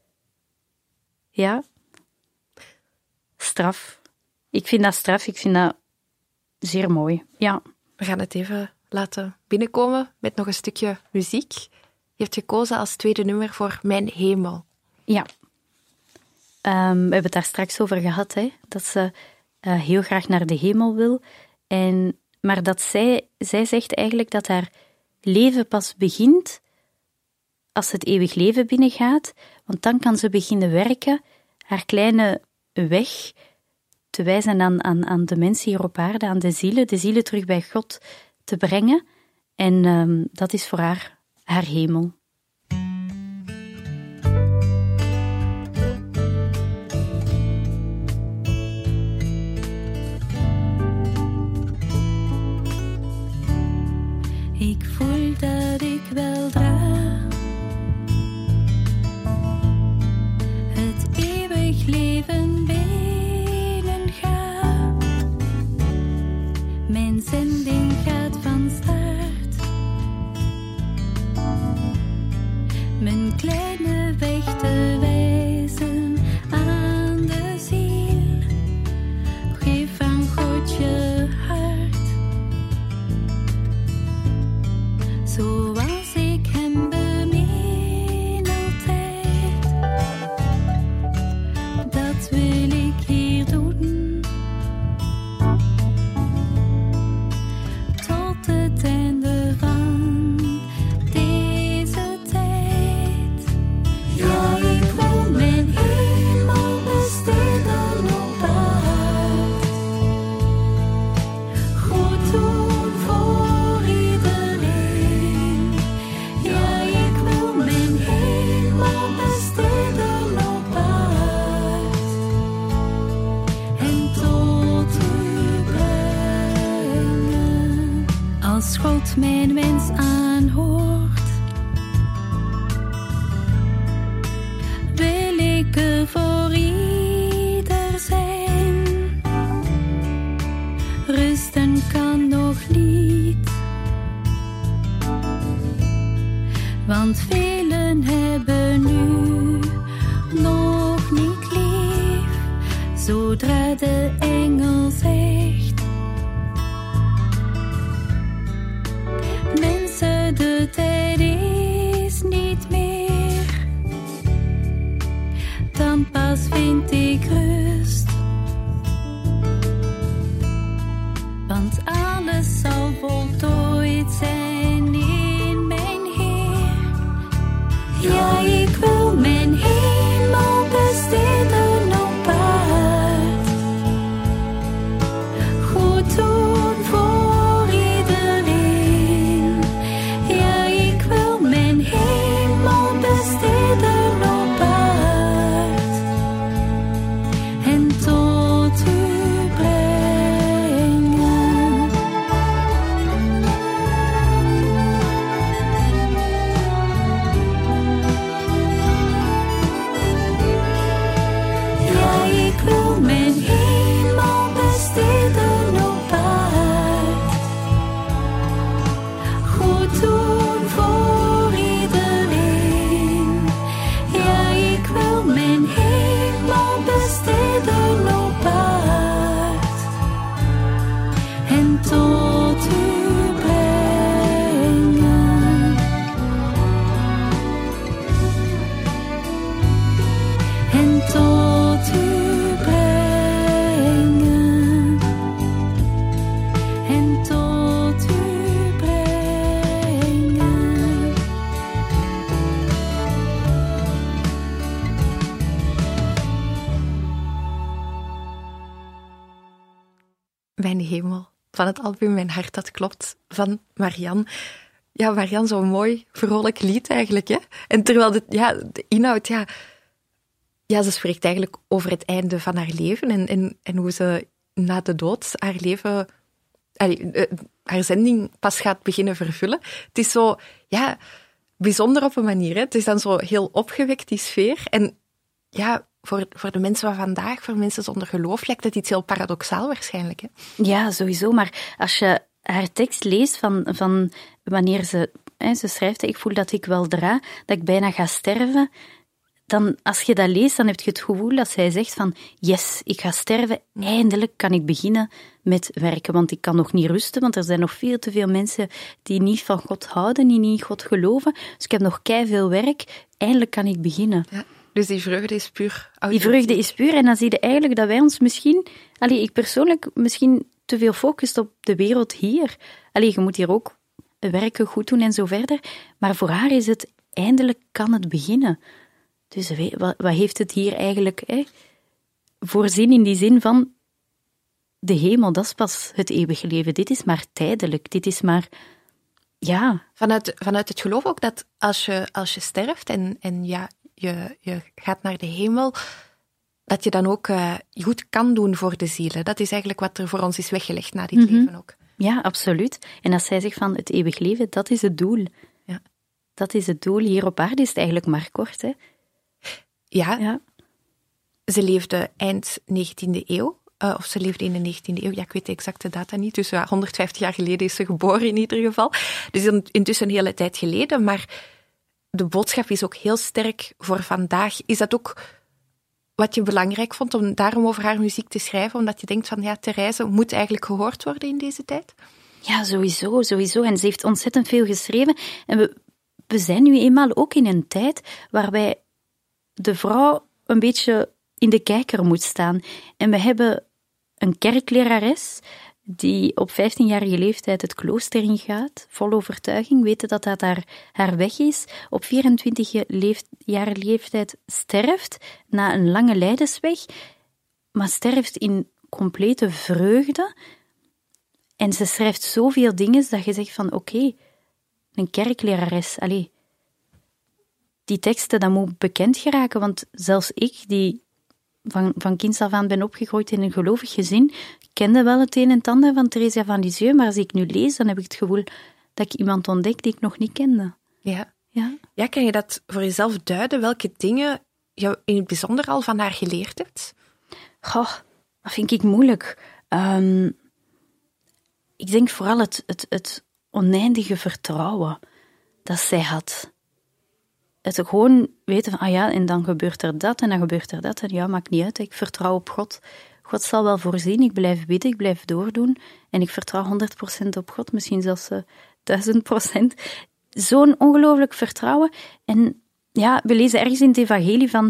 Ja. Straf. Ik vind dat straf, ik vind dat zeer mooi, ja. We gaan het even laten binnenkomen met nog een stukje muziek. Je hebt gekozen als tweede nummer voor Mijn Hemel. Ja. We hebben het daar straks over gehad, hè, dat ze heel graag naar de hemel wil. En Maar dat zij zegt eigenlijk dat haar leven pas begint als ze het eeuwig leven binnengaat, want dan kan ze beginnen werken, haar kleine weg te wijzen aan de mensen hier op aarde, aan de zielen terug bij God te brengen. En dat is voor haar hemel. Ik voel dat ik weldra het eeuwig leven binnen ga. Mijn zending gaat van start. Mijn kleine weg te wijzen aan de ziel. Geef aan God je hart. Zoals ik hem bemin altijd, dat wil ik hier doen, tot het einde van deze tijd. Ja, ik wil mijn hemel besteden op aard, goed doen voor iedereen. Ja, ik wil mijn hemel besteden op aard en tot u brengen. Als God mijn wens aanhoort, wil ik er voor ieder zijn. Rusten kan nog niet, want velen hebben nu nog niet lief. Zodra de engel zegt, mensen, de tijd is niet meer, dan pas vind ik rust. Want alles zal voltooid zijn in mijn Heer. Ja, ik wil mijn hemel besteden op aard, goed doen voor iedereen. Ja, ik wil mijn hemel besteden op aard en tot u brengen. Ja, ik wil mijn hemel besteden op aard, goed doen voor iedereen. Ja, ik wil mijn hemel besteden op aard en tot u brengen. En tot u brengen. En tot u brengen. Mijn hemel, van het album Mijn hart dat klopt, van Marianne. Ja, Marianne, zo'n mooi, vrolijk lied eigenlijk, hè? En terwijl de inhoud, ze spreekt eigenlijk over het einde van haar leven en hoe ze na de dood haar leven, haar zending pas gaat beginnen vervullen. Het is zo, bijzonder op een manier, hè? Het is dan zo heel opgewekt, die sfeer. En ja, voor de mensen van vandaag, voor mensen zonder geloof, lijkt het iets heel paradoxaal waarschijnlijk, hè? Ja, sowieso. Maar als je haar tekst leest van wanneer ze schrijft, ik voel dat ik weldra, dat ik bijna ga sterven, dan als je dat leest, dan heb je het gevoel dat zij zegt van yes, ik ga sterven, eindelijk kan ik beginnen met werken, want ik kan nog niet rusten, want er zijn nog veel te veel mensen die niet van God houden, die niet in God geloven, dus ik heb nog keiveel werk, eindelijk kan ik beginnen. Ja. Dus die vreugde is puur. Die vreugde is puur en dan zie je eigenlijk dat wij ons misschien, ik persoonlijk misschien te veel focust op de wereld hier. Allee, je moet hier ook werken, goed doen en zo verder. Maar voor haar is het, eindelijk kan het beginnen. Dus wat heeft het hier eigenlijk voor zin in die zin van de hemel, dat is pas het eeuwige leven. Dit is maar tijdelijk. Dit is maar, ja. Vanuit het geloof ook dat als je sterft en je gaat naar de hemel, dat je dan ook goed kan doen voor de zielen. Dat is eigenlijk wat er voor ons is weggelegd na dit leven ook. Ja, absoluut. En als zij zegt van het eeuwig leven, dat is het doel. Ja. Dat is het doel. Hier op aarde is het eigenlijk maar kort, hè. Ja. Ze leefde eind 19e eeuw. Of ze leefde in de 19e eeuw. Ja, ik weet de exacte data niet. Dus 150 jaar geleden is ze geboren in ieder geval. Dus intussen een hele tijd geleden. Maar de boodschap is ook heel sterk voor vandaag. Is dat ook wat je belangrijk vond om daarom over haar muziek te schrijven? Omdat je denkt van, ja, Therese moet eigenlijk gehoord worden in deze tijd? Ja, sowieso. En ze heeft ontzettend veel geschreven. En we zijn nu eenmaal ook in een tijd waarbij de vrouw een beetje in de kijker moet staan. En we hebben een kerklerares die op 15-jarige leeftijd het klooster ingaat, vol overtuiging, weten dat dat haar weg is. Op 24-jarige leeftijd sterft, na een lange lijdensweg, maar sterft in complete vreugde. En ze schrijft zoveel dingen dat je zegt van oké, een kerklerares, allee, die teksten, dat moet bekend geraken, want zelfs ik, die van kinds af aan ben opgegroeid in een gelovig gezin, kende wel het een en het ander van Theresia van Lisieux, maar als ik nu lees, dan heb ik het gevoel dat ik iemand ontdek die ik nog niet kende. Ja, kan je dat voor jezelf duiden, welke dingen je in het bijzonder al van haar geleerd hebt? Goh, dat vind ik moeilijk. Ik denk vooral het oneindige vertrouwen dat zij had. Het gewoon weten van, en dan gebeurt er dat en dan gebeurt er dat. En ja, maakt niet uit, ik vertrouw op God. God zal wel voorzien, ik blijf bidden, ik blijf doordoen. En ik vertrouw 100% op God, misschien zelfs 1000%. Zo'n ongelooflijk vertrouwen. En ja, we lezen ergens in het evangelie van,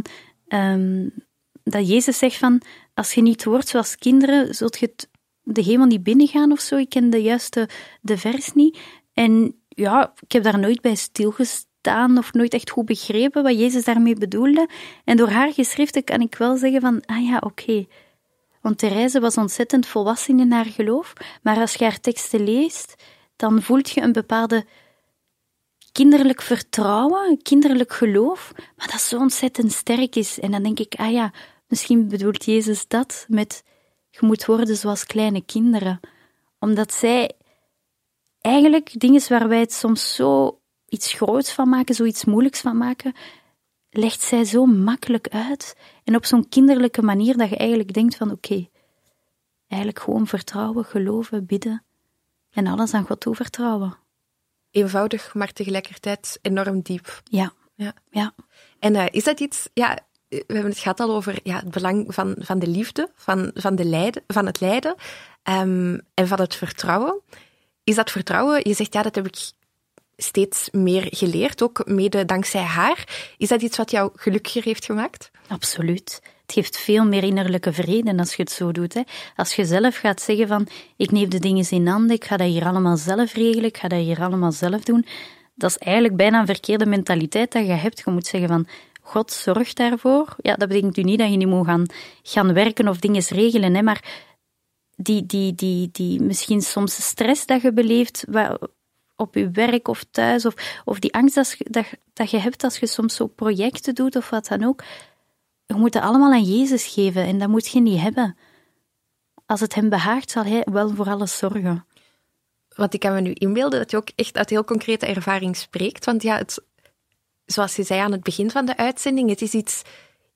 dat Jezus zegt van, als je niet wordt zoals kinderen, zult je de hemel niet binnengaan of zo. Ik ken de vers niet. En ja, ik heb daar nooit bij stilgestaan of nooit echt goed begrepen wat Jezus daarmee bedoelde. En door haar geschriften kan ik wel zeggen van, oké. Want Therese was ontzettend volwassen in haar geloof, maar als je haar teksten leest, dan voelt je een bepaalde kinderlijk vertrouwen, kinderlijk geloof, maar dat zo ontzettend sterk is. En dan denk ik, misschien bedoelt Jezus dat met, je moet worden zoals kleine kinderen. Omdat zij eigenlijk dingen waar wij het soms zo iets groots van maken, zoiets moeilijks van maken, legt zij zo makkelijk uit. En op zo'n kinderlijke manier dat je eigenlijk denkt van oké, eigenlijk gewoon vertrouwen, geloven, bidden en alles aan God toevertrouwen. Eenvoudig, maar tegelijkertijd enorm diep. Ja. En is dat iets, we hebben het gehad al over het belang van de liefde, van het lijden en van het vertrouwen. Is dat vertrouwen, je zegt dat heb ik steeds meer geleerd, ook mede dankzij haar. Is dat iets wat jou gelukkiger heeft gemaakt? Absoluut. Het geeft veel meer innerlijke vrede als je het zo doet. Hè. Als je zelf gaat zeggen van, ik neem de dingen in handen, ik ga dat hier allemaal zelf regelen, ik ga dat hier allemaal zelf doen. Dat is eigenlijk bijna een verkeerde mentaliteit dat je hebt. Je moet zeggen van, God zorgt daarvoor. Ja, dat betekent nu niet dat je niet moet gaan werken of dingen regelen, hè, maar die misschien soms stress dat je beleeft op je werk of thuis, of die angst dat je hebt als je soms zo projecten doet of wat dan ook, je moet het allemaal aan Jezus geven en dat moet je niet hebben. Als het hem behaagt, zal hij wel voor alles zorgen. Want ik kan me nu inbeelden dat je ook echt uit heel concrete ervaring spreekt, want zoals je zei aan het begin van de uitzending, het is iets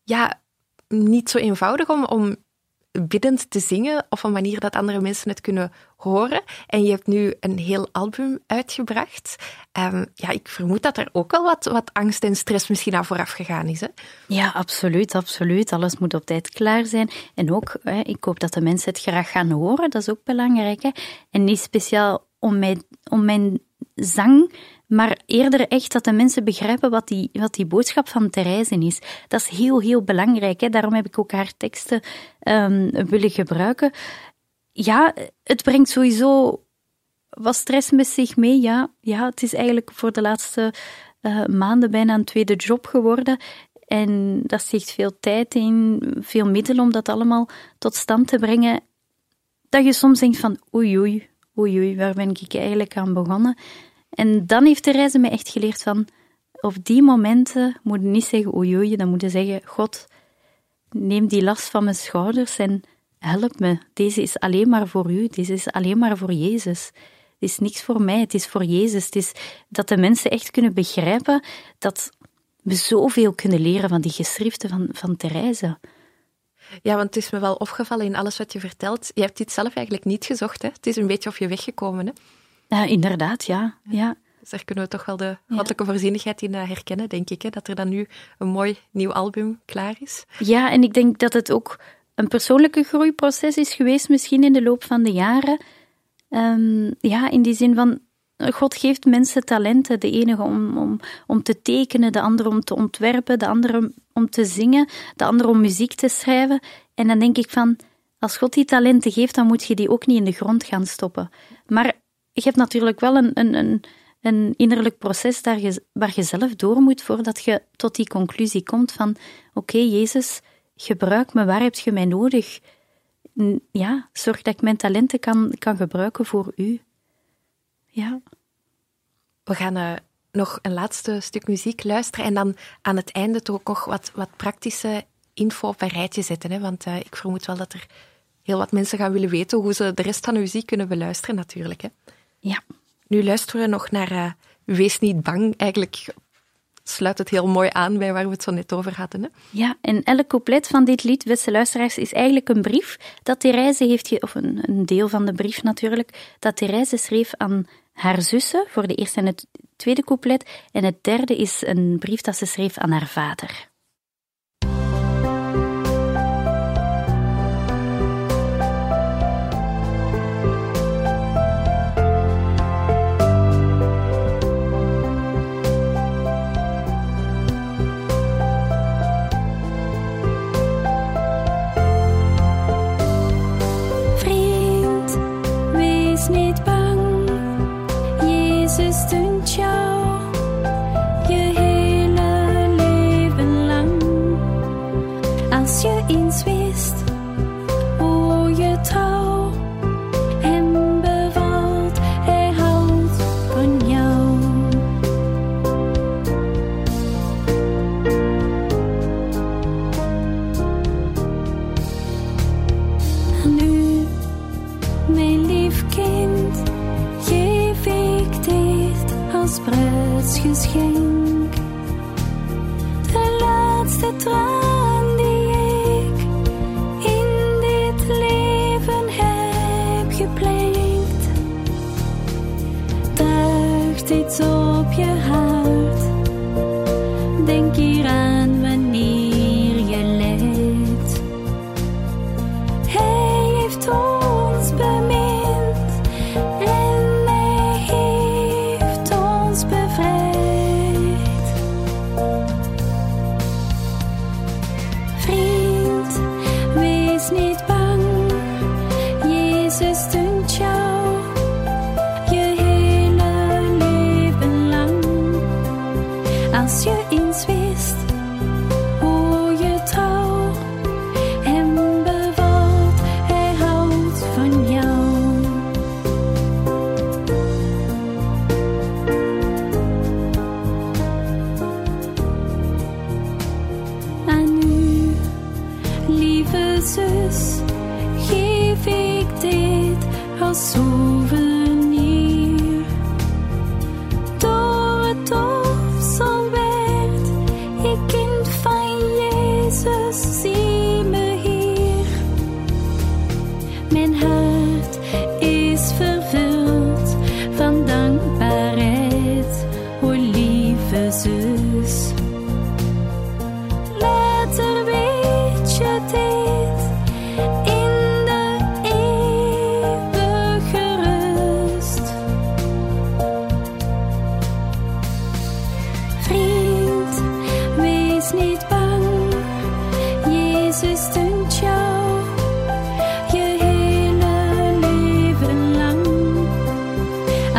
niet zo eenvoudig om biddend te zingen op een manier dat andere mensen het kunnen horen. En je hebt nu een heel album uitgebracht. Ik vermoed dat er ook wel wat angst en stress misschien aan vooraf gegaan is. Hè? Ja, absoluut. Alles moet op tijd klaar zijn. En ook, ik hoop dat de mensen het graag gaan horen. Dat is ook belangrijk. Hè? En niet speciaal om mijn zang, maar eerder echt dat de mensen begrijpen wat die boodschap van Therese is. Dat is heel, heel belangrijk. Hè? Daarom heb ik ook haar teksten willen gebruiken. ja, het brengt sowieso wat stress met zich mee. Ja, het is eigenlijk voor de laatste maanden bijna een tweede job geworden. En dat zegt veel tijd in, veel middelen om dat allemaal tot stand te brengen. Dat je soms denkt van oei, waar ben ik eigenlijk aan begonnen? En dan heeft de reizen mij echt geleerd van, op die momenten moet je niet zeggen oei, dan moet je zeggen, God, neem die last van mijn schouders en help me. Deze is alleen maar voor u, deze is alleen maar voor Jezus. Het is niks voor mij, het is voor Jezus. Het is dat de mensen echt kunnen begrijpen dat we zoveel kunnen leren van die geschriften van Therese. Ja, want het is me wel opgevallen in alles wat je vertelt. Je hebt dit zelf eigenlijk niet gezocht, hè? Het is een beetje op je weggekomen, hè? Ja, inderdaad, ja. Dus daar kunnen we toch wel de goddelijke voorzienigheid in herkennen, denk ik, hè? Dat er dan nu een mooi nieuw album klaar is. Ja, en ik denk dat het ook een persoonlijke groeiproces is geweest, misschien in de loop van de jaren. In die zin van, God geeft mensen talenten. De ene om te tekenen, de andere om te ontwerpen, de andere om te zingen, de andere om muziek te schrijven. En dan denk ik van, als God die talenten geeft, dan moet je die ook niet in de grond gaan stoppen. Maar je hebt natuurlijk wel een innerlijk proces waar je zelf door moet voordat je tot die conclusie komt van, oké, Jezus, gebruik me, waar heb je mij nodig? Ja, zorg dat ik mijn talenten kan gebruiken voor u. Ja. We gaan nog een laatste stuk muziek luisteren en dan aan het einde toch ook nog wat praktische info op een rijtje zetten. Hè? Want ik vermoed wel dat er heel wat mensen gaan willen weten hoe ze de rest van de muziek kunnen beluisteren natuurlijk. Hè? Ja. Nu luisteren we nog naar Wees niet bang. Eigenlijk sluit het heel mooi aan bij waar we het zo net over hadden. Hè? Ja, en elk couplet van dit lied, beste luisteraars, is eigenlijk een brief dat Therese heeft, of een deel van de brief natuurlijk, dat Therese schreef aan haar zussen, voor de eerste en het tweede couplet. En het derde is een brief dat ze schreef aan haar vader. Vriend, wees niet bang. Jezus steunt jou je hele leven lang. Als je eens wist hoe je trouw hem bevalt, hij houdt van jou. Nu, mijn lief kind, geef ik dit als bruidsgeschenk. De laatste traan die ik in dit leven heb gepleegd. Draag dit op je hart. Denk hier aan wanneer je lijdt. Hij heeft ons bemind en hij heeft ons bevrijd. Vriend, wees niet bang. Jezus steunt jou je hele leven lang. Als je eens wist hoe je trouw hem bevalt, hij houdt van jou. Aan u, lieve zus, geef ik dit als souvenir. Door het offer werd ik kind van Jezus, zie me hier. Mijn hart is vervuld van dankbaarheid, o lieve zus. Later weet je dit in de eeuwige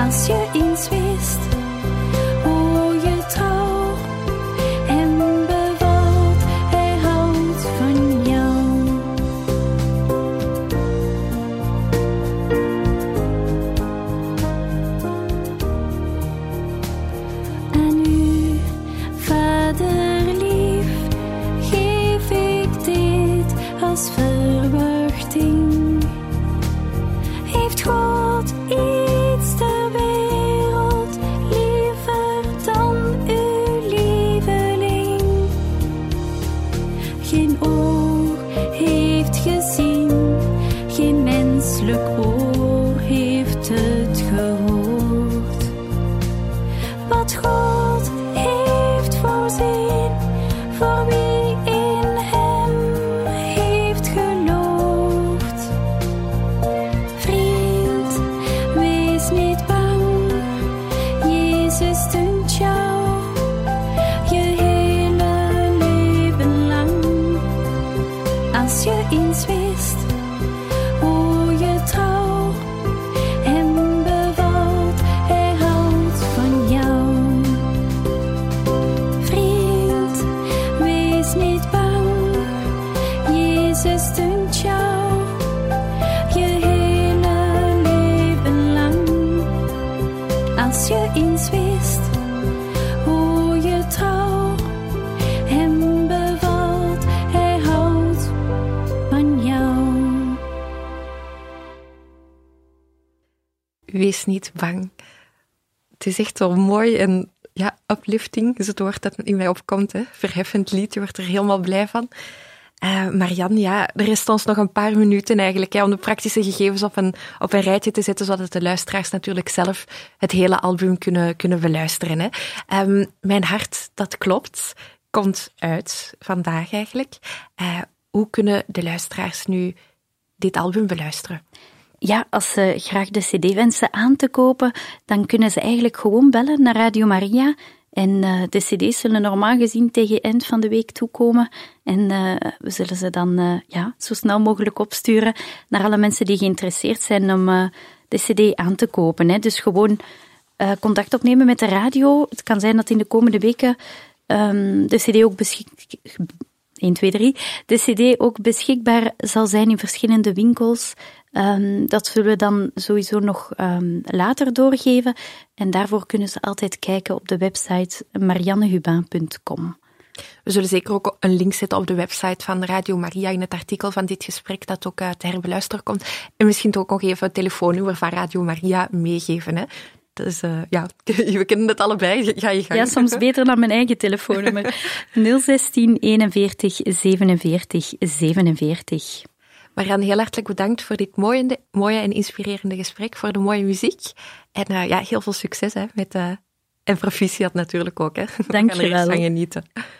Als je eens wist hoe je trouw hem bevalt, hij houdt van jou. Aan u, Vader lief, geef ik dit als verwachting. Heeft God iets ter wereld liever dan uw lieveling? Geen oog heeft gezien, geen menselijk oor heeft het gehoord. Wat God heeft voorzien voor wie in hem heeft geloofd. Vriend, wees niet bang, Jezus steunt jou je hele leven lang. Als je eens wist hoe je trouw hem bevalt, hij houdt van jou. Vriend, wees niet bang, Jezus steunt jou je hele leven lang. Als je eens wist hoe je trouw hem bevalt, hij houdt van jou. Wees niet bang. Het is echt zo mooi en ja, uplifting is het woord dat in mij opkomt. Hè. Verheffend lied, je wordt er helemaal blij van. Marianne, ja, er rest ons nog een paar minuten eigenlijk om de praktische gegevens op een rijtje te zetten, zodat de luisteraars natuurlijk zelf het hele album kunnen beluisteren. Hè. Mijn hart, dat klopt, komt uit vandaag eigenlijk. Hoe kunnen de luisteraars nu dit album beluisteren? Ja, als ze graag de cd wensen aan te kopen, dan kunnen ze eigenlijk gewoon bellen naar Radio Maria. En de cd's zullen normaal gezien tegen eind van de week toekomen. En we zullen ze dan zo snel mogelijk opsturen naar alle mensen die geïnteresseerd zijn om de cd aan te kopen. Hè. Dus gewoon contact opnemen met de radio. Het kan zijn dat in de komende weken de cd ook de cd ook beschikbaar zal zijn in verschillende winkels. Dat zullen we dan sowieso nog later doorgeven. En daarvoor kunnen ze altijd kijken op de website mariannehubin.com. We zullen zeker ook een link zetten op de website van Radio Maria in het artikel van dit gesprek dat ook te herbeluisteren komt. En misschien ook nog even het telefoonnummer van Radio Maria meegeven, hè. Dus we kennen het allebei. Ga je gang. Ja, soms beter dan mijn eigen telefoonnummer. 016 41 47 47. Marianne, heel hartelijk bedankt voor dit mooie en inspirerende gesprek, voor de mooie muziek. En heel veel succes met en proficiat natuurlijk ook. Hè. Dank je wel. We gaan er echt van genieten.